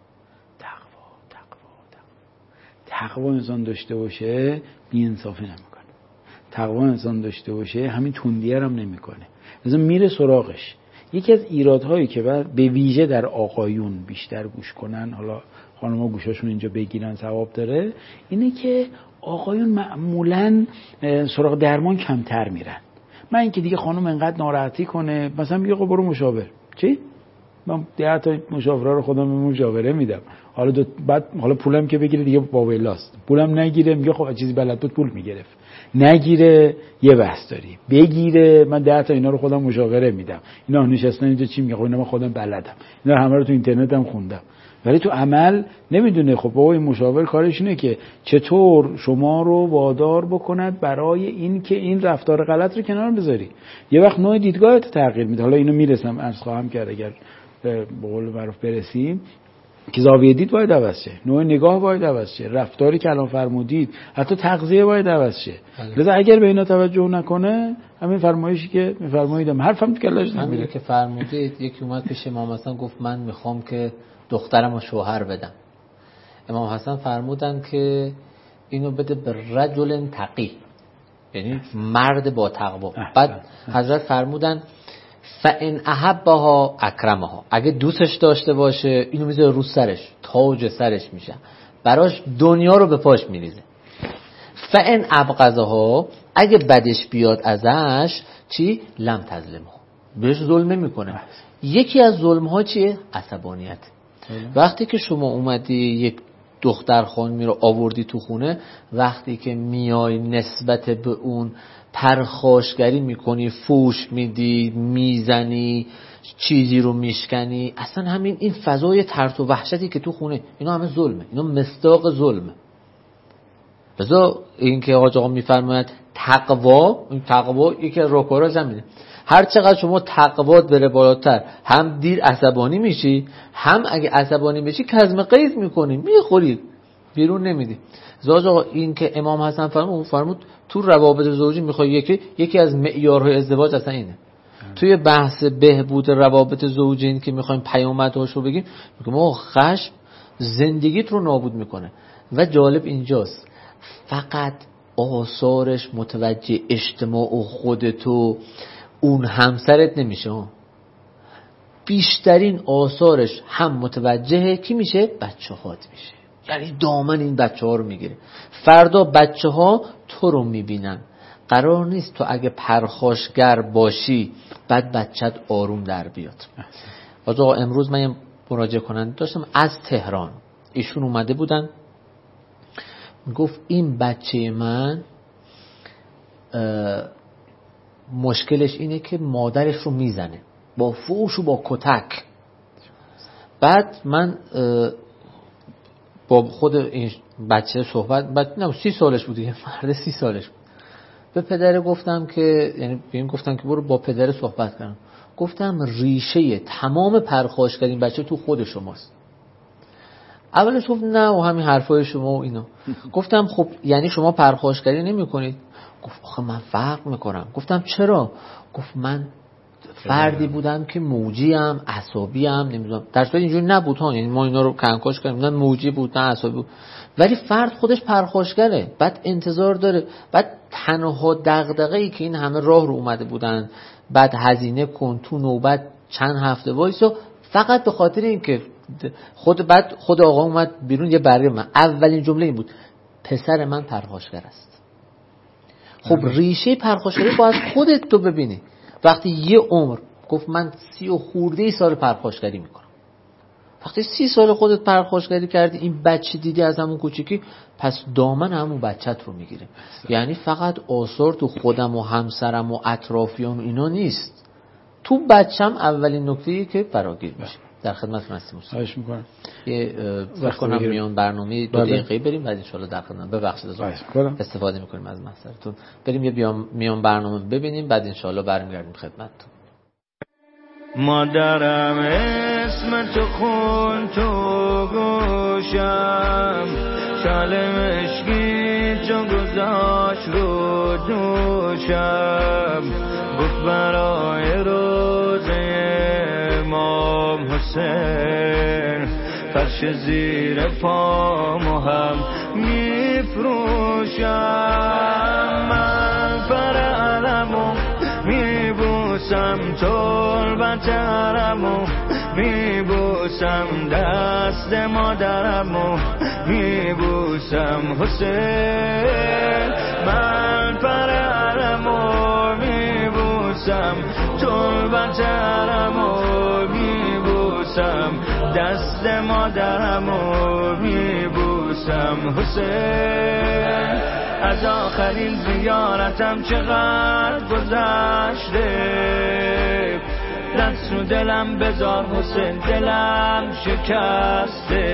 تقوا انسان داشته باشه بی‌انصافی نمیکنه. تقوا انسان داشته باشه همین تندیه هم نمیکنه، مثلا میره سراغش. یکی از ایرادهایی که به ویژه در آقایون بیشتر گوش کنن، حالا خانم‌ها گوشاشون اینجا بگیرن ثواب داره، اینه که آقایون معمولاً سراغ درمان کمتر میرن. من اینکه دیگه خانم انقدر ناراحتی کنه، مثلا میگه خب برو مشاور. چی؟ من 10 تا مشاوره رو خودم مشاوره میدم. حالا پولم که بگیره دیگه باولاست. پولم نگیره میگه خب چیزی بلد بود پول میگرفت. نگیره یه بحث داری. بگیره من 10 تا اینا رو خودم مشاوره میدم. اینا نشستن اینجا چی میگه؟ خب اینا من خودم بلدم. اینا همه رو تو اینترنت هم خوندم. ولی تو عمل نمیدونه. خب بابا این مشاور کارش اینه که چطور شما رو وادار بکند برای این که این رفتار غلط رو کنار بذاری. یه وقت نوع دیدگاهت تغییر میده. حالا اینو میرسم عرض خواهم کرد اگر به قول معروف برسیم، که زاویه دید باید عوض شه، نوع نگاه باید عوض شه، رفتاری که الان فرمودید حتی تغذیه باید عوض شه. لذا اگر به اینا توجه نکنه، همین فرمایشی که میفرماییدم حرفم کلاش نمیره. همین که فرمودید، یکی اومد پیش امام حسن گفت من میخوام که دخترمو شوهر بدم. امام حسن فرمودن که اینو بده به رجل تقی، یعنی مرد با تقوا. بعد حضرت فرمودن فَإِنْ أَحَبَّهَا أَكْرَمَهَا، اگه دوستش داشته باشه اینو میذاره رو سرش، تاج سرش میشه، براش دنیا رو به پاش میریزه. فَإِنْ أَبْغَضَهَا، اگه بدش بیاد ازش چی؟ لم تظلمه، بهش ظلم نمیکنه. یکی از ظلم ها چیه؟ عصبانیت. وقتی که شما اومدی یک دختر خانمی رو آوردی تو خونه، وقتی که میای نسبت به اون پرخاشگری میکنی، فوش میدی، میزنی، چیزی رو میشکنی، اصلا همین این فضای ترس و وحشتی که تو خونه، اینا همه ظلمه، اینا مصداق ظلمه. بذار این که آقا میفرماید تقوا یکی از راهکارها زمینه. هر چقدر شما تقوات بره بالاتر، هم دیر عصبانی میشی، هم اگه عصبانی بشی کظم غیظ میکنی، میخوری بیرون نمیدی. آقا این که امام حسن فرمود تو روابط زوجی میخوای یکی از معیارهای ازدواج اصلا اینه. توی بحث بهبود روابط زوجی این که میخوایم پیامدهاشو بگیم، میگم آقا خشم زندگیت رو نابود میکنه. و جالب اینجاست، فقط آثارش متوجه اجتماع و خودتو اون همسرت نمیشه، بیشترین آثارش هم متوجه کی میشه؟ بچه‌هات میشه. یعنی دامن این بچه ها رو میگیره. فردا بچه ها تو رو میبینن. قرار نیست تو اگه پرخاشگر باشی بعد بچت آروم در بیاد. آقا امروز من یه مراجعه کننده داشتم از تهران، ایشون اومده بودن گفت این بچه من مشکلش اینه که مادرش رو میزنه با فوش و با کتک. بعد من با خود این بچه صحبت 30 سالش بود دیگه، مرد 30 سالش بود. به پدر گفتم که یعنی بهم گفتن که برو با پدر صحبت کنم. گفتم ریشه تمام پرخاشگری این بچه تو خود شماست. اولش گفت نه و همین حرفای شما و اینا. گفتم خب یعنی شما پرخاشگری نمی کنید؟ گفت آخه من فرق میکنم. گفتم چرا؟ گفت من فردی بودم که موجیم، عصبی ام، نمیدونم. در صورت اینجوری نبود ها، یعنی ما اینا رو کنکاش کردیم، نه موجی بود نه عصبی بود، ولی فرد خودش پرخاشگره، بعد انتظار داره، بعد تنها دغدغه‌ای که این همه راه رو اومده بودن، بعد هزینه کن تو نوبت چند هفته وایسو، فقط به خاطر اینکه خود آقا اومد بیرون یه برگه من اولین جمله این بود پسر من پرخاشگر است. خب ریشه پرخاشگری باید خودت تو ببینی. وقتی یه عمر گفت من 30 و خورده سال پرخاشگری میکنم، وقتی 30 سال خودت پرخاشگری کردی، این بچه دیدی از همون کوچیکی، پس دامن همون بچت رو میگیره. یعنی فقط آثار تو خودم و همسرم و اطرافیان و اینا نیست، تو بچم اولین نکته‌ای که فراگیر میشه. در خدمتتون هستیم. خواهش میکنم. یه فکر کنم میون برنامه 2 دقیقه بریم، بعد ان شاءالله در خدمت. ببخشید از استفاده میکنیم از محضرتون. بریم یه میون برنامه ببینیم، بعد ان شاءالله برمیگردیم خدمتتون. مادرم اسم تو خون تو گوشم، شال مشکی تو گذاشت رو دوشم، گفت برای روزه امام حسین فرش زیر پامو هم میفروشم. من پر علمو میبوسم، تربت علمو میبوسم، دست مادرمو میبوسم حسین. من پر علمو میبوسم، تربت علمو میبوسم، دست مادرمو میبوسم حسین. از آخرین زیارتم چقدر گذشته، دست رو دلم بذار حسین، دلم شکسته.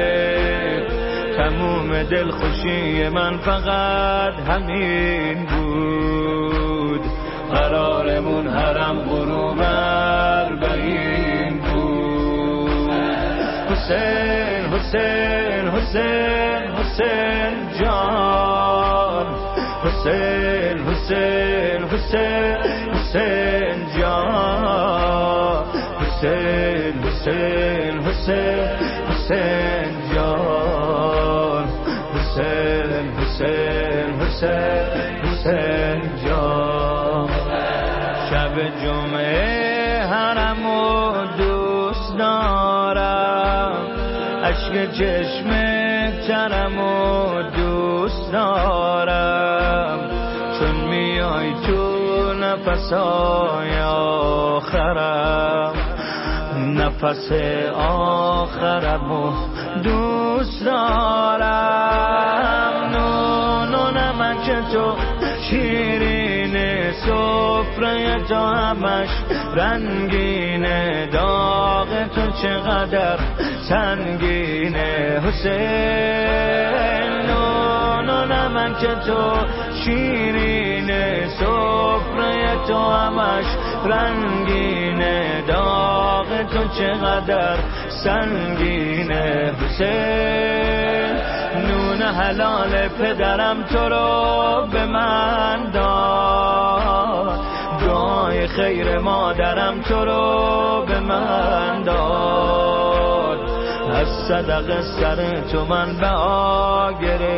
تموم دلخوشی من فقط همین بود، قرارمون حرم غروب اربعین بود. حسین حسین حسین حسین جان، حسین حسین حسین حسین جان، حسین حسین حسین حسین جان، حسین حسین حسین حسین جان. شب جمعه حرمو دوست دارم، اشک چشم ترمو دوست دارم، چون میای تو نفسای آخرم، نفس آخرمو دوست دارم. نون و نمک تو شیرین، سفره تو همش رنگین، داغ تو چقدر سنگینه حسین. نون و نمک تو شیرین، سفره تو همش رنگین، داغ تو چقدر سنگینه حسین. نون حلال پدرم تو رو به من داد، دعای خیر مادرم تو رو به من داد، از صدقه سر تو من بها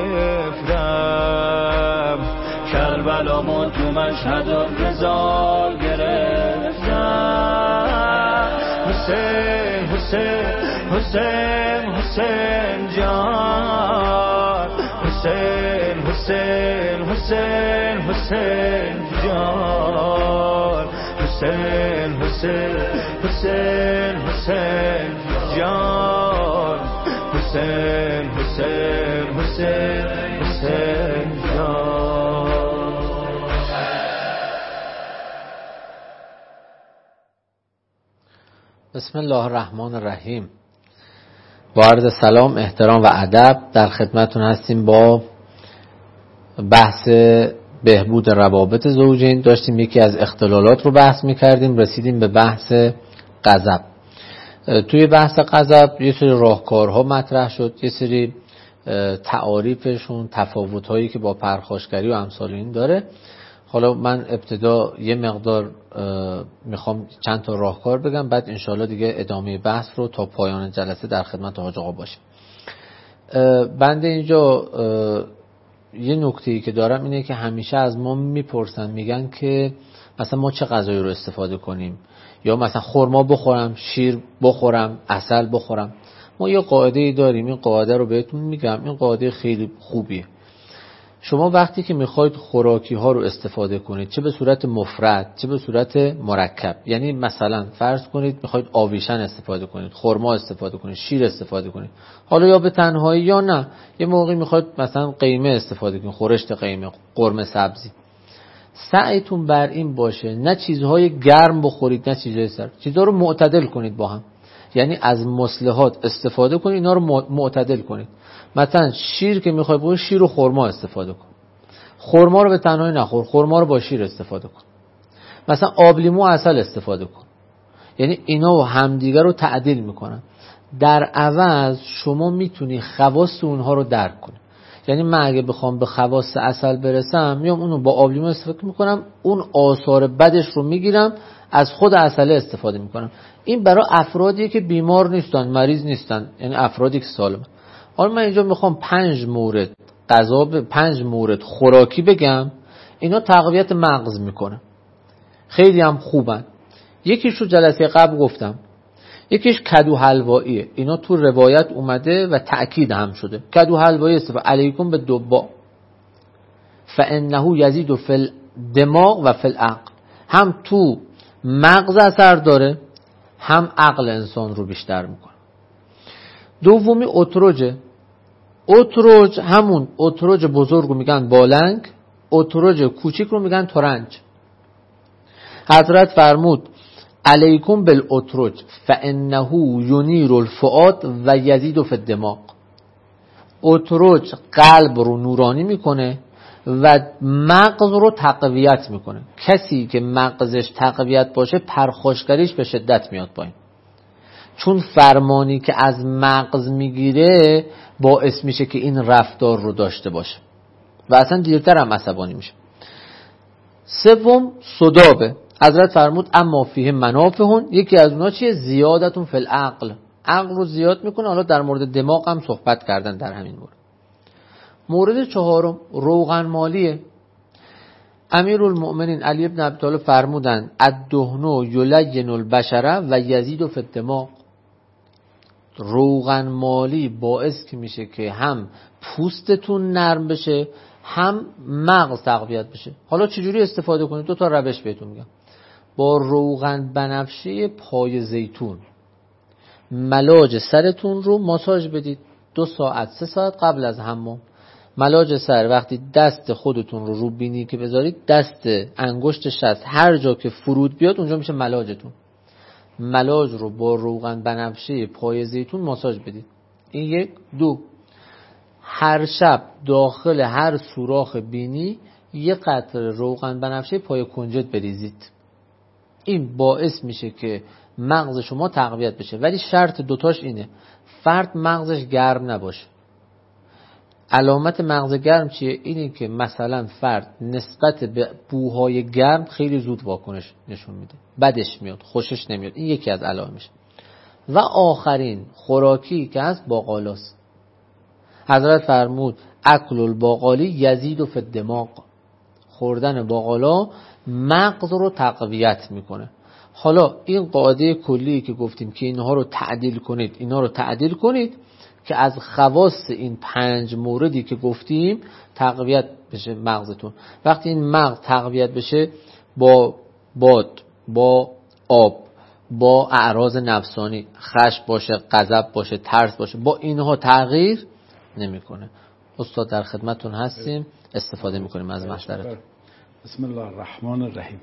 گرفتم، کربلامو تو مشهد و رضا گرفتم. حسین حسین حسین حسین جان حسین حسین حسین حسین جان حسین حسین حسین حسین جان حسین حسین حسین حسین جان. بسم الله الرحمن الرحیم. با عرض سلام، احترام و ادب در خدمتتون هستیم. با بحث بهبود روابط زوجین داشتیم یکی از اختلالات رو بحث میکردیم، رسیدیم به بحث غضب. توی بحث غضب یه سری راهکارها مطرح شد، یه سری تعاریفشون، تفاوت‌هایی که با پرخاشگری و امثال این داره. حالا من ابتدا یه مقدار میخوام چند تا راهکار بگم، بعد انشالله دیگه ادامه بحث رو تا پایان جلسه در خدمت حاج آقا باشیم. بنده اینجا یه نکته‌ای که دارم اینه که همیشه از ما میپرسن، میگن که مثلا ما چه غذایی رو استفاده کنیم، یا مثلا خرما بخورم، شیر بخورم، عسل بخورم. ما یه قاعده‌ای داریم، این قاعده رو بهتون میگم، این قاعده خیلی خوبیه. شما وقتی که میخواید خوراکی ها رو استفاده کنید، چه به صورت مفرد چه به صورت مرکب، یعنی مثلا فرض کنید میخواید آویشن استفاده کنید، خرما استفاده کنید، شیر استفاده کنید، حالا یا به تنهایی یا نه یه موقعی میخواید مثلا قیمه استفاده کنید، خورشت قیمه، قرمه سبزی، سعیتون بر این باشه نه چیزهای گرم بخورید نه چیزهای سرد، چیزها رو معتدل کنید با هم. یعنی از مصلحات استفاده کنید، اینا رو معتدل کنید. مثلا شیر که میخوای بخوری، شیر و خرما استفاده کن. خرما رو به تنهایی نخور، خرما رو با شیر استفاده کن. مثلا آب لیمو و عسل استفاده کن. یعنی اینا و همدیگر رو تعدیل میکنن. در عوض شما میتونی خواص اونها رو درک کنی. یعنی من اگه بخوام به خواص عسل برسم، میام اونو با آب لیمو استفاده میکنم، اون آثار بدش رو میگیرم، از خود عسل استفاده میکنم. این برای افرادیه که بیمار نیستن، مریض نیستن، یعنی افرادی که سالمن. حالا من اینجا میخوام 5 مورد غذا، 5 مورد خوراکی بگم، اینا تقویت مغز میکنه، خیلی هم خوبن. یکیش رو جلسه قبل گفتم، یکیش کدو حلواییه. اینا تو روایت اومده و تأکید هم شده. کدو حلوایی استفاده علیکم به دبا فانه یزید فی الدماغ و فی العقل. هم تو مغز اثر داره، هم عقل انسان رو بیشتر میکنه. دومی اتروجه. اتروج همون اتروج بزرگ رو میگن بالنگ، اتروج کوچیک رو میگن ترنج. حضرت فرمود علیکم بالاتروج فانه ینیر الفؤاد و یزید فی الدماغ. اتروج قلب رو نورانی میکنه و مغز رو تقویت میکنه. کسی که مغزش تقویت باشه پرخاشگریش به شدت میاد پایین، چون فرمانی که از مغز میگیره باعث میشه که این رفتار رو داشته باشه و اصلا دیرتر هم عصبانی میشه. سوم صدابه. حضرت فرمود اما فیه منافعون، یکی از اونها چیه؟ زیادتون فی العقل، عقل رو زیاد میکنه. حالا در مورد دماغ هم صحبت کردن در همین مورد. مورد چهارم روغن مالیه. امیرالمؤمنین علی بن ابی طالب فرمودن الدهن یلین البشره و یزید فی الدماغ. روغن مالی باعث که میشه که هم پوستتون نرم بشه، هم مغز تقویت بشه. حالا چجوری استفاده کنید؟ 2 تا روش بهتون میگم. با روغن بنفشه پای زیتون ملاج سرتون رو ماساژ بدید 2 ساعت 3 ساعت قبل از حمام. ملاج سر وقتی دست خودتون رو بینی که بذارید، دست انگشت شست هر جا که فرود بیاد اونجا میشه ملاجتون. ملاج رو با روغن بنفشه پای زیتون ماساژ بدید. این 1. 2. هر شب داخل هر سوراخ بینی 1 قطره روغن بنفشه پای کنجد بریزید. این باعث میشه که مغز شما تقویت بشه. ولی شرط 2 تاش اینه: فرد مغزش گرم نباشه. علامت مغز گرم چیه؟ اینه که مثلا فرد نسبت به بوهای گرم خیلی زود واکنش نشون میده، بدش میاد، خوشش نمیاد. این یکی از علائمش. و آخرین خوراکی که هست باقالاست. حضرت فرمود اکل الباقالی یزید فی الدماغ. خوردن باقالا مغز رو تقویت میکنه. حالا این قاعده کلی که گفتیم که اینها رو تعدیل کنید، اینا رو تعدیل کنید، که از خواص این 5 موردی که گفتیم تقویت بشه مغزتون. وقتی این مغز تقویت بشه با باد، با آب، با اعراض نفسانی، خشم باشه، غضب باشه، ترس باشه، با اینها تغییر نمیکنه. استاد در خدمتتون هستیم، استفاده میکنیم از مصدرتون. بسم الله الرحمن الرحیم.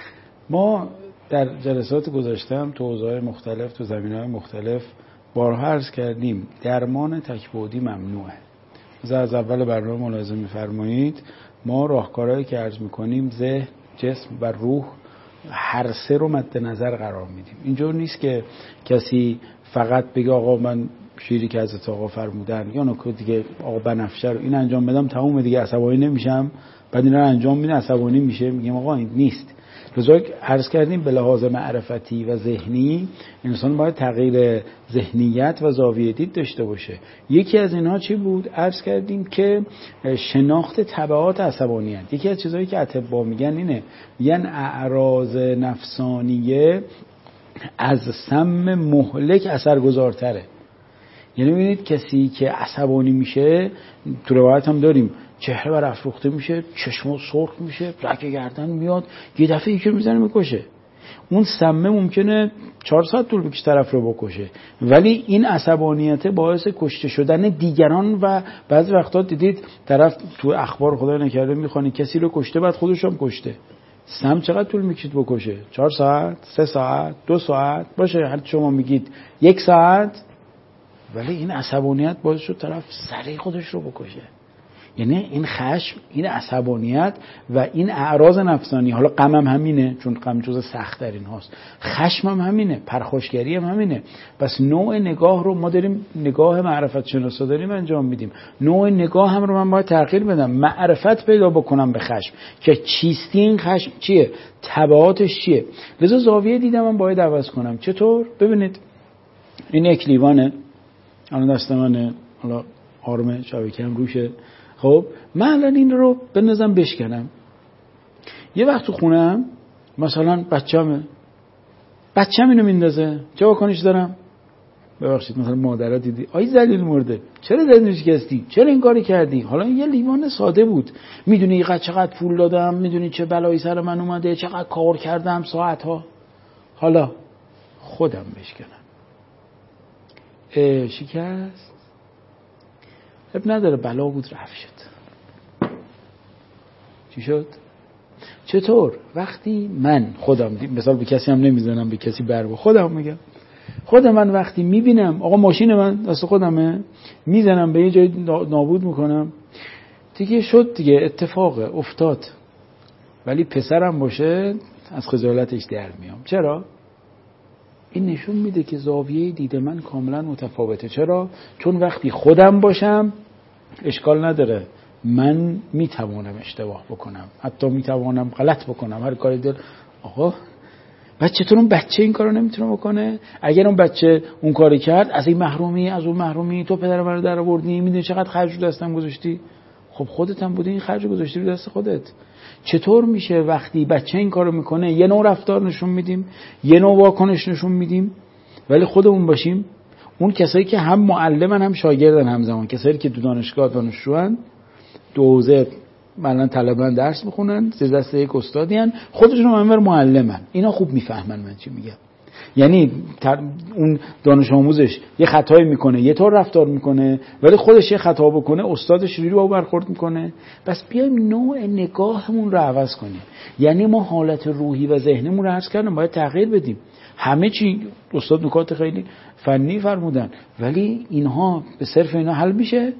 ما در جلسات گذاشتم تو حوزه‌های مختلف، تو زمینه‌های مختلف بارها عرض کردیم درمان تک‌بعدی ممنوعه. از اول برنامه ملاحظه می‌فرمایید ما راهکارهایی که عرض می‌کنیم ذهن، جسم و روح هر سه رو مد نظر قرار میدیم. اینجور نیست که کسی فقط بگه آقا من شیری که حضرت آقا فرمودن یا نکته دیگه آقا بنفشه رو این انجام بدم تموم دیگه عصبانی نمیشم، بعد اینا رو انجام میدن عصبانی میشه. میگم آقا این نیست. لذا عرض کردیم به لحاظ معرفتی و ذهنی انسان باید تغییر ذهنیت و زاویه دید داشته باشه. یکی از اینها چی بود؟ عرض کردیم که شناخت تبعات عصبانیت. یکی از چیزهایی که اطباء میگن اینه، میگن اعراض نفسانیه از سم مهلک اثرگذارتره. یعنی ببینید کسی که عصبانی میشه، تو روایت هم داریم چهره برافروخته میشه، چشم سرخ میشه، رگ گردن میاد، یه دفعه یکی رو میزنه میکشه. اون سمه ممکنه 4 ساعت طول بکشه طرف رو بکشه، ولی این عصبانیت باعث کشته شدن دیگران و بعضی وقتا دیدید طرف تو اخبار خدا نکرده میخوانی کسی رو کشته بعد خودش هم کشته. سم چقدر طول میکشید بکشه؟ 4 ساعت، 3 ساعت، 2 ساعت باشه، هر شما میگید 1 ساعت، ولی این عصبانیت باعث شد طرف سریع خودش رو بکشه. یعنی این خشم، این عصبانیت و این اعراض نفسانی، حالا غم هم همینه چون غم جزء سخت ترین هاست، خشم هم همینه، پرخاشگری هم همینه. پس نوع نگاه رو ما داریم، نگاه معرفت شناسا داریم انجام میدیم، نوع نگاه هم رو من باید تغییر بدم، معرفت پیدا بکنم به خشم که چیستی این خشم چیه، تبعاتش چیه. لذا زاویه دیدم من باید عوض کنم. چطور؟ ببینید این یک لیوانه، الان دست منه، حالا آرمه شبکه هم روشه. خب من الان این رو بندازم بشکنم. یه وقت تو خونم مثلا بچه‌م اینو میندازه، چه واکنش دارم؟ ببخشید مثلا مادرها دیدی آی ذلیل مرده، چرا دندون شکستی، چرا این کاری کردی؟ حالا این یه لیوان ساده بود، میدونی چقدر پول دادم، میدونی چه بلایی سر من اومده، چقدر کار کردم ساعتها، حالا خودم بشکنم. شکست اب نداره، بلا بود رفت شد. چی شد؟ چطور؟ وقتی من خودم مثال به کسی هم نمیزنم، به کسی برو خودم میگم، خودم من وقتی میبینم آقا ماشین من دست خودمه، میزنم به یه جای نابود میکنم دیگه، شد دیگه، اتفاق افتاد. ولی پسرم باشه از خجالتش در میام. چرا؟ این نشون میده که زاویه دید من کاملا متفاوته. چرا؟ چون وقتی خودم باشم اشکال نداره، من میتوانم اشتباه بکنم، حتی میتوانم غلط بکنم، هر کاری دل. آقا چطور اون بچه این کارو نمیتونه بکنه؟ اگر اون بچه اون کاری کرد، از این محرومی، از اون محرومی، تو پدر من رو در آوردی، میدونی چقدر خرج رو دستم گذاشتی؟ خب خودت هم بودی این خرج گذاشتی رو دست خودت. چطور میشه وقتی بچه این کارو میکنه یه نوع رفتار نشون میدیم، یه نوع واکنش نشون میدیم، ولی خودمون باشیم اون کسایی که هم معلمن هم شاگردن همزمان، کسایی که تو دانشگاه دانشجوان، دوزه مثلا طلبان درس میخونن، زیر دست یک استادی ان، خودشون منور معلمن، اینا خوب میفهمن من چی میگم. یعنی اون دانش آموزش یه خطایی میکنه، یه طور رفتار میکنه، ولی خودش یه خطا بکنه استادش روی رو برخورد میکنه. پس بیایم نوع نگاهمون رو عوض کنیم. یعنی ما حالت روحی و ذهنمون رو عرض کردم باید تغییر بدیم. همه چی استاد نکات خیلی فنی فرمودن، ولی اینها به صرف اینا حل میشه؟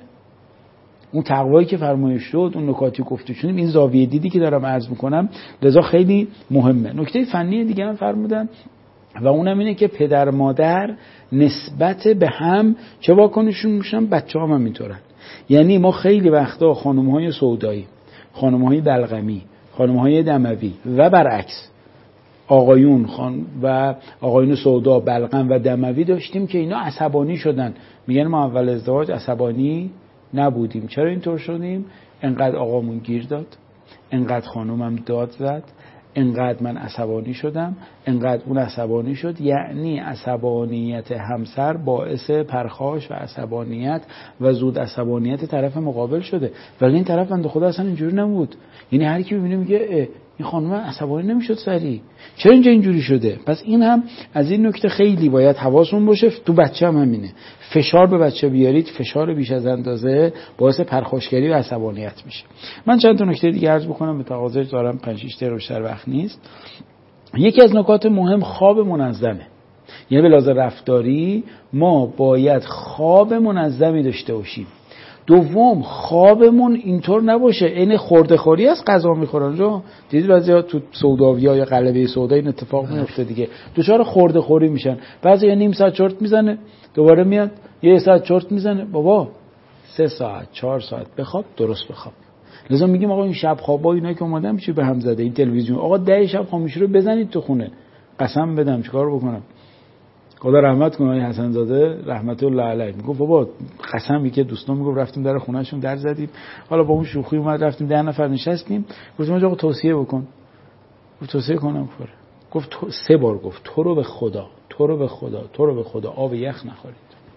اون تقوایی که فرمایش شد، اون نکاتی گفته شد، این زاویه دیدی که دارم عرض میکنم لذا خیلی مهمه. نکته فنی دیگه هم فرمودن و اونم اینه که پدر مادر نسبت به هم چه واکنشون میشن، بچه‌ها هم اینطورن. یعنی ما خیلی وقتا خانم‌های سودایی، خانم‌های بلغمی، خانم‌های دموی و برعکس آقایون و آقایون سودا، بلغم و دموی داشتیم که اینا عصبانی شدن. میگن ما اول ازدواج عصبانی نبودیم. چرا اینطور شدیم؟ انقدر آقامون گیر داد، انقدر خانومم داد زد، انقدر من عصبانی شدم، انقدر اون عصبانی شد. یعنی عصبانیت همسر باعث پرخاش و عصبانیت و زود عصبانیت طرف مقابل شده، ولی این طرف بنده خدا اصلا اینجوری نبود. یعنی هر کی ببینه میگه این خانم عصبانی نمیشد سری، چرا اینجوری شده؟ پس این هم از این نکته خیلی باید حواسون باشه. تو بچه هم همینه، فشار به بچه بیارید، فشار بیش از اندازه باعث پرخاشگری و عصبانیت میشه. من چند تا نکته دیگه عرض بکنم، به تقاضای دارم 5-6 دقیقه بیشتر وقت نیست. یکی از نکات مهم خواب منظمه. یعنی به لحاظ رفتاری ما باید خواب منظمی داشته باشیم. دوم، خوابمون اینطور نباشه عین خورده خوری از غذا میخورن. جو دیدید بعضیا تو سوداویا یا قلبه سودا این اتفاق میفته دیگه، دچار خورده خوری میشن. بعضیا نیم ساعت چرت میزنه دوباره میاد یه ساعت چرت میزنه. بابا 3 ساعت 4 ساعت بخواب، درست بخواب. لازم میگیم آقا این شب خوابا اینا که اومدن میشه به هم زده، این تلویزیون آقا 10 شب خاموشی رو بزنید تو خونه. قسم بدم چیکار بکنم. خدا رحمت کنه آقای حسن زاده رحمت الله علیه میگفت بابا قسمی که دوستان میگفت رفتیم در خونهشون در زدیم، حالا با اون شوخی اومد رفتیم 10 نفر نشستیم، گفتم آقا توصیه بکن. گفت توصیه کنم کاره. گفت 3 بار گفت تو رو به خدا، تو رو به خدا، تو رو به خدا آب یخ نخورید.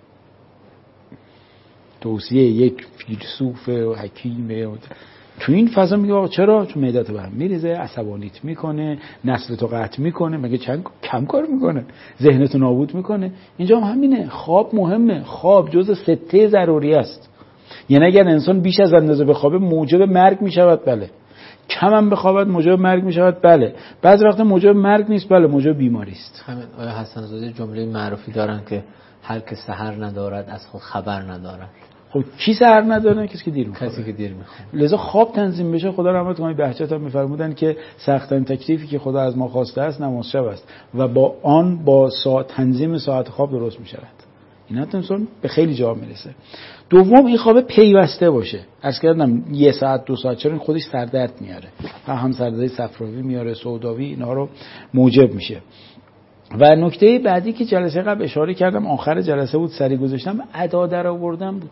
توصیه یک فیلسوف و حکیمه. تو این فضا میگه آقا چرا؟ چون معدت به هم میریزه، عصبانیت میکنه، نسلتو قطع میکنه، مگه چند کم کار میکنه، ذهنتو نابود میکنه. اینجا هم همینه، خواب مهمه. خواب جزء 6 ضروری است. یعنی اگر انسان بیش از اندازه بخوابه موجب مرگ میشود، بله. کم هم بخوابد موجب مرگ میشود، بله. بعضی وقتا موجب مرگ نیست، بله، موجب بیماری است. همین آقای حسن زاده جمله معروفی دارن که هر که سحر ندارد از خود خبر ندارد. خب کی سحر نداره؟ کسی که دیر میخوره. کسی که دیر میخوره. لذا خواب تنظیم بشه. خدا رحمت کنه بهجت هم میفرمودن که سخت‌ترین تکلیفی که خدا از ما خواسته است نماز شب است و با آن با تنظیم ساعت خواب درست میشود. اینا انسان به خیلی جا میرسه. دوم، این خواب پیوسته باشه. عرض کردم 1 ساعت 2 ساعت، چرا این خودش سردرد میاره، هم سردردی صفراوی میاره، سوداوی، اینا رو موجب میشه. و نکته بعدی که جلسه قبل اشاره کردم، آخر جلسه بود سری گذاشتم، ادا در آوردن بود.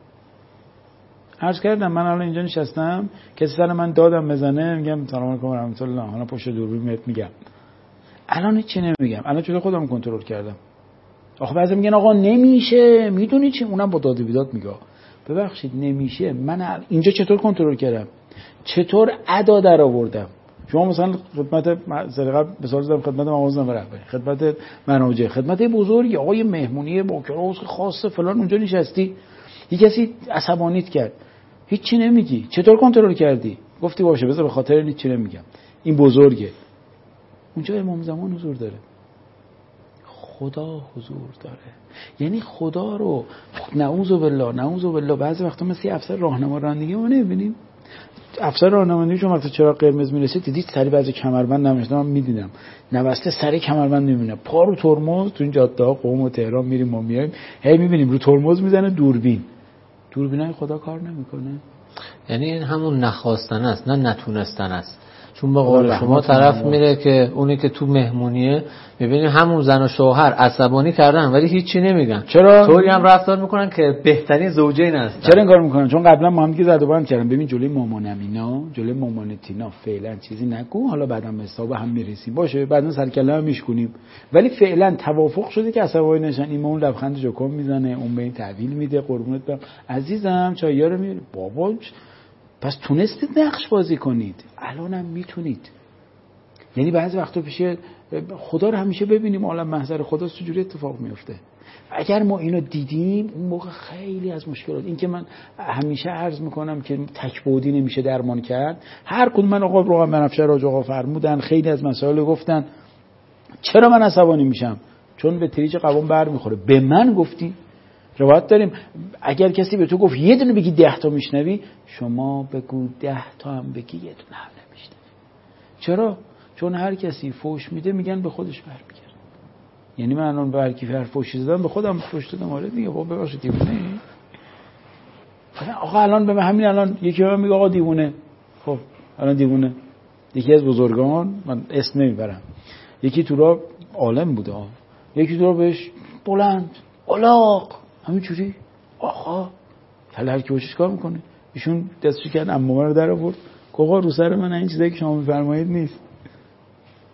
عرض کردم من الان اینجا نشستم، کسی سر من دادم بزنه میگم سلام علیکم و رحمت الله، حالا پشت دوربین میاد میگم. الان چی نمیگم، الان چطور خودم کنترل کردم. آخه بعضی میگن آقا نمیشه، میدونی چی، اونم با داد و بیداد میگه ببخشید نمیشه. من اینجا چطور کنترل کردم، چطور ادا در آوردم. شما مثلا خدمت سرقه مثال زدم، خدمت مغازه رهبری، خدمت مناجر، خدمت بزرگی، آقا یه مهمونی با کلاس خاصه فلان اونجا نشستی، یه کسی عصبانیت کرد، هیچی نمیگی، چطور کنترل کردی؟ گفتی باشه بذار به خاطر این هیچی نمیگم، این بزرگه. اونجا امام زمان حضور داره، خدا حضور داره. یعنی خدا رو نعوذ بالله نعوذ بالله بعضی وقتا مثل افسر راهنما رانندگی ما نمیبینیم. افسر راهنمایی چون وقتی چراغ قرمز میرسه دیدید سری بعضی کمربند نمیشته، من میدیدم نوسته سری کمربند نمیبینه، پا رو ترمز. تو این جاده ها قم و تهران میریم ما میایم هی میبینیم رو ترمز میزنه، دوربینای خدا کار نمیکنه. یعنی این همون نخواستن است نه نتونستن است. چون به قول شما طرف میره که اونی که تو مهمونیه میبینی همون زن و شوهر عصبانی کردن ولی هیچی نمیگن. چرا؟ طوری هم رفتار میکنن که بهترین زوجین هستن. چرا این کار میکنن؟ چون قبلا ما هم دیگه زد و بند کردن. ببین جلوی مامان امینا، جلوی مامان تینا فعلا چیزی نگو، حالا بعدم حساب هم میرسیم باشه، بعدن سرکله هم میشکنیم، ولی فعلا توافق شده که عصبانی نشن. این اون لبخند جوکم میزنه، اون به این تحویل میده، قربونت برم عزیزم چاییا رو میاره. بابا پس تونستید نقش بازی کنید، الانم میتونید. یعنی بعضی وقتا پیش خدا رو همیشه ببینیم، عالم محضر خداست، چجوری اتفاق میفته. اگر ما اینو دیدیم اون موقع خیلی از مشکلات، این که من همیشه عرض میکنم که تکبودی نمیشه درمان کرد. هر کدوم من آقا روغن بنفشه راج آقا فرمودن، خیلی از مسائل گفتن. چرا من عصبانی میشم؟ چون به تریج قوام بر میخوره. به من گفتی؟ روایت داریم اگر کسی به تو گفت یه دونه بگی 10 تا میشنوی، شما بگو 10 تا هم بگی یه دونه هم نمیشنوی. چرا؟ چون هر کسی فوش میده میگن به خودش برمیگرده. یعنی من الان به هر کی فوشی زدم به خودم فوش دادم. آره دیگه بابا ببخشید دیوونه. آقا الان به همین الان یکی به من میگه آقا دیوونه. خب الان دیوونه. یکی از بزرگان، من اسم نمیبرم، یکی تو راه عالم بوده، یکی تو راه بهش بلند الاغ همینجوری آقا هر کی باشش کار میکنه. ایشون دستش کرد عمومه رو در آورد، آقا رو سر من این چیزایی که شما میفرمایید نیست.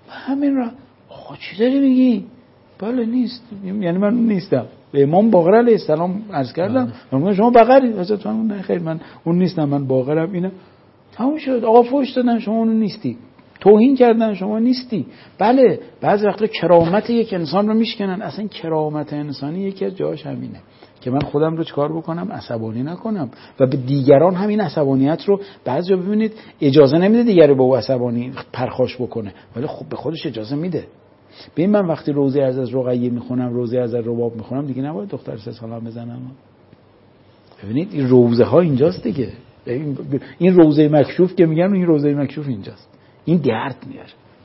همین را آقا چی داری میگی؟ بله نیست، یعنی من نیستم. به امام باقر علیه السلام عرض کردم من شما بقری حضرت فرمودن نه خیر من اون نیستم، من باقرم. اینا تموم شد. آقا فحش دادن شما اون نیستی، توهین کردن شما نیستی. بله بعضی وقتا کرامت یک انسان رو میشکنن. اصلا کرامت انسانی یکی از جاهاش همینه که من خودم رو چکار بکنم؟ عصبانی نکنم و به دیگران همین عصبانیت رو بعضیا ببینید اجازه نمیده دیگری با او عصبانی پرخاش بکنه، ولی خب به خودش اجازه میده. ببین من وقتی روزه از رقیه میخونم، روزه از رباب میخونم، دیگه نباید دختر سه سالم بزنم. ببینید این روزه ها اینجاست دیگه. این روزه مکشوف که میگن این روزه مکشوف اینجاست. این درد میاره.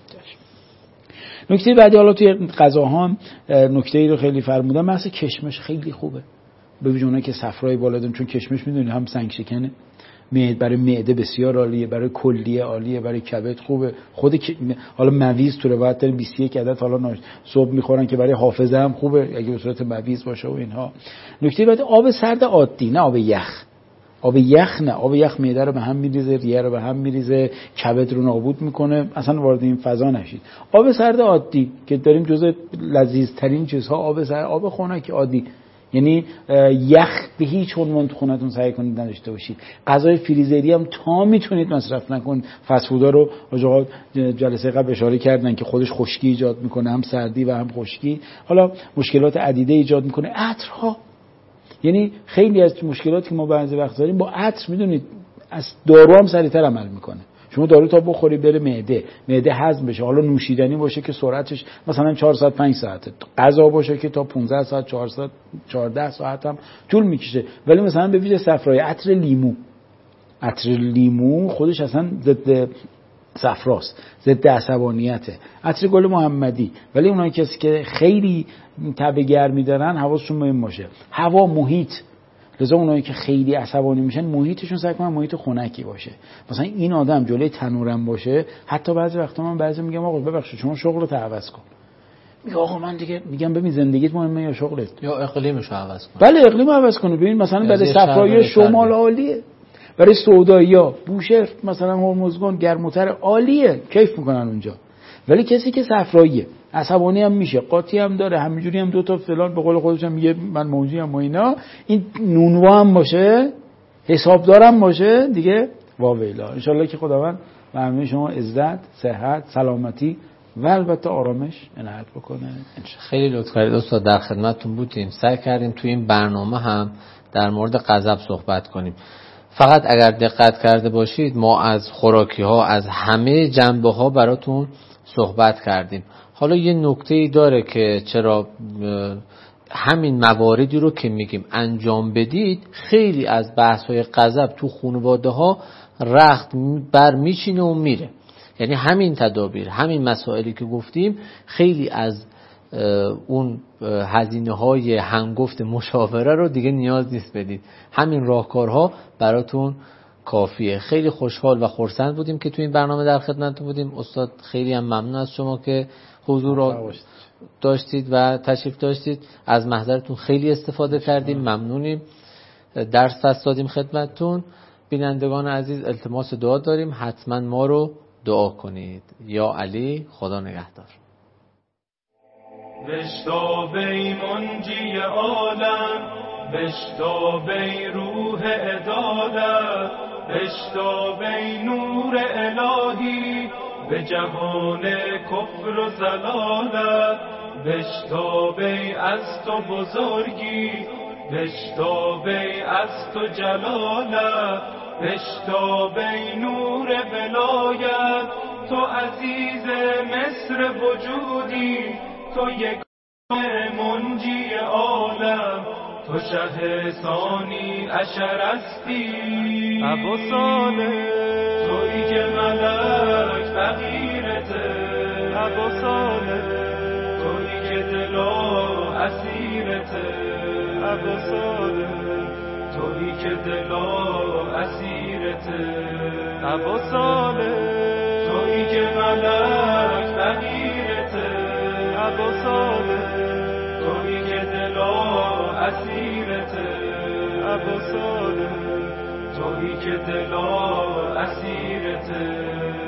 نکته بعدی، حالا توی غذاها نکته‌ای رو خیلی فرمودن، مثلا کشمش خیلی خوبه. ببینید اونایی که صفرای بالا دارن، چون کشمش میدونید هم سنگ شکنه، برای معده بسیار عالیه، برای کلیه عالیه، برای کبد خوبه. خود حالا مویز تو روایت داره 21 عدد حالا صبح میخورن که برای حافظه هم خوبه اگه به صورت مویز باشه و اینها. نکته بعد، آب سرد عادی، نه آب یخ. آب یخ نه، آب یخ معده رو به هم میریزه، ریه رو به هم میریزه، کبد رو نابود میکنه. اصلا وارد این فضا نشید. آب سرد عادی که داریم جزء لذیذترین چیزها، آب سرد، آب خنک عادی. یعنی یخ به هیچ عنوان تو خونتون سعی کنید نداشته باشید. غذای فریزری هم تا میتونید مصرف نکنید. فست فودا رو آقا جلسه قبل اشاره کردن که خودش خشکی ایجاد میکنه، هم سردی و هم خشکی. حالا مشکلات عدیده ایجاد میکنه. عطرها، یعنی خیلی از مشکلاتی که ما بعضی وقت داریم با عطر، میدونید از دارو هم سریعتر عمل میکنه. شما دارو تا بخوری بره معده هضم بشه، حالا نوشیدنی باشه که سرعتش مثلا 4 ساعت 5 ساعته، غذا باشه که تا 15 ساعت 4 ساعت 14 ساعت هم طول میکشه. ولی مثلا به ویژه صفرای، عطر لیمو خودش اصلا ضد صفراست، ضد عصبانیته. عطر گل محمدی. ولی اونایی کسی که خیلی تب گرمی دارن حواسشون مهم باشه. هوا، محیط، لذا اونایی که خیلی عصبانی میشن محیطشون سعی کنن محیط خنکی باشه. مثلا این آدم جلوی تنورم باشه، حتی بعضی وقتا من میگم آقا ببخشید شما شغلت عوض کن. میگه آقا من دیگه میگم ببین زندگیت مهمه یا شغلت؟ یا اقلیمش رو عوض کن. بله اقلیم عوض کنه. ببین مثلا برای صفرایی شمال عالیه، برای سودایی‌ها بوشهر مثلا هرمزگان گرم‌تر عالیه، کیف میکنن اونجا. ولی کسی که صفراییه، عصبانی هم میشه، قاطی هم داره، همینجوری هم 2 تا فلان به قول خودش هم میگه من موجی ام و اینا، این نونوا هم باشه، حسابدارم باشه، دیگه واویلا. ان شاءالله که خداوند به همه شما عزت، صحت، سلامتی و البته آرامش عنایت بکنه. خیلی لطف کردید استاد، در خدمتتون بودیم. سعی کردیم تو این برنامه هم در مورد غضب صحبت کنیم. فقط اگر دقت کرده باشید ما از خوراکی ها، از همه جنبه ها براتون صحبت کردیم. حالا یه نکته‌ای داره که چرا همین مواردی رو که میگیم انجام بدید، خیلی از بحث‌های غضب تو خانواده ها رخت بر میچینه و میره. یعنی همین تدابیر، همین مسائلی که گفتیم، خیلی از اون هزینه‌های هنگفت مشاوره رو دیگه نیاز نیست بدید. همین راهکارها براتون کافیه. خیلی خوشحال و خرسند بودیم که تو این برنامه در خدمتتون بودیم. استاد خیلی هم ممنون از شما که حضور داشتید و تشریف داشتید. از محضرتون خیلی استفاده کردیم، ممنونیم. درس فرستادیم خدمتتون. بینندگان عزیز التماس دعا داریم، حتما ما رو دعا کنید. یا علی، خدا نگهدار. بشتابی منجی عالم، بشتابی روح عدالت، بشتابی نور الهی به جهان کفر و ضلالت، بشتابی از تو بزرگی، بشتابی از تو جلالت، بشتابی نور ولایت، تو عزیز مصر وجودی، تو یک منجی عالم، تو شه ثانی عشر استی، ابو صالح تویی که ملک فقیرته، ابو صالح تویی که دلا اسیرته، ابو صالح تویی که دلا اسیرته، ابو صالح تویی که ملک فقیرته، ابو صالح تویی که دلا اسیرته، ابو صالح تویی که دلا اسیرته.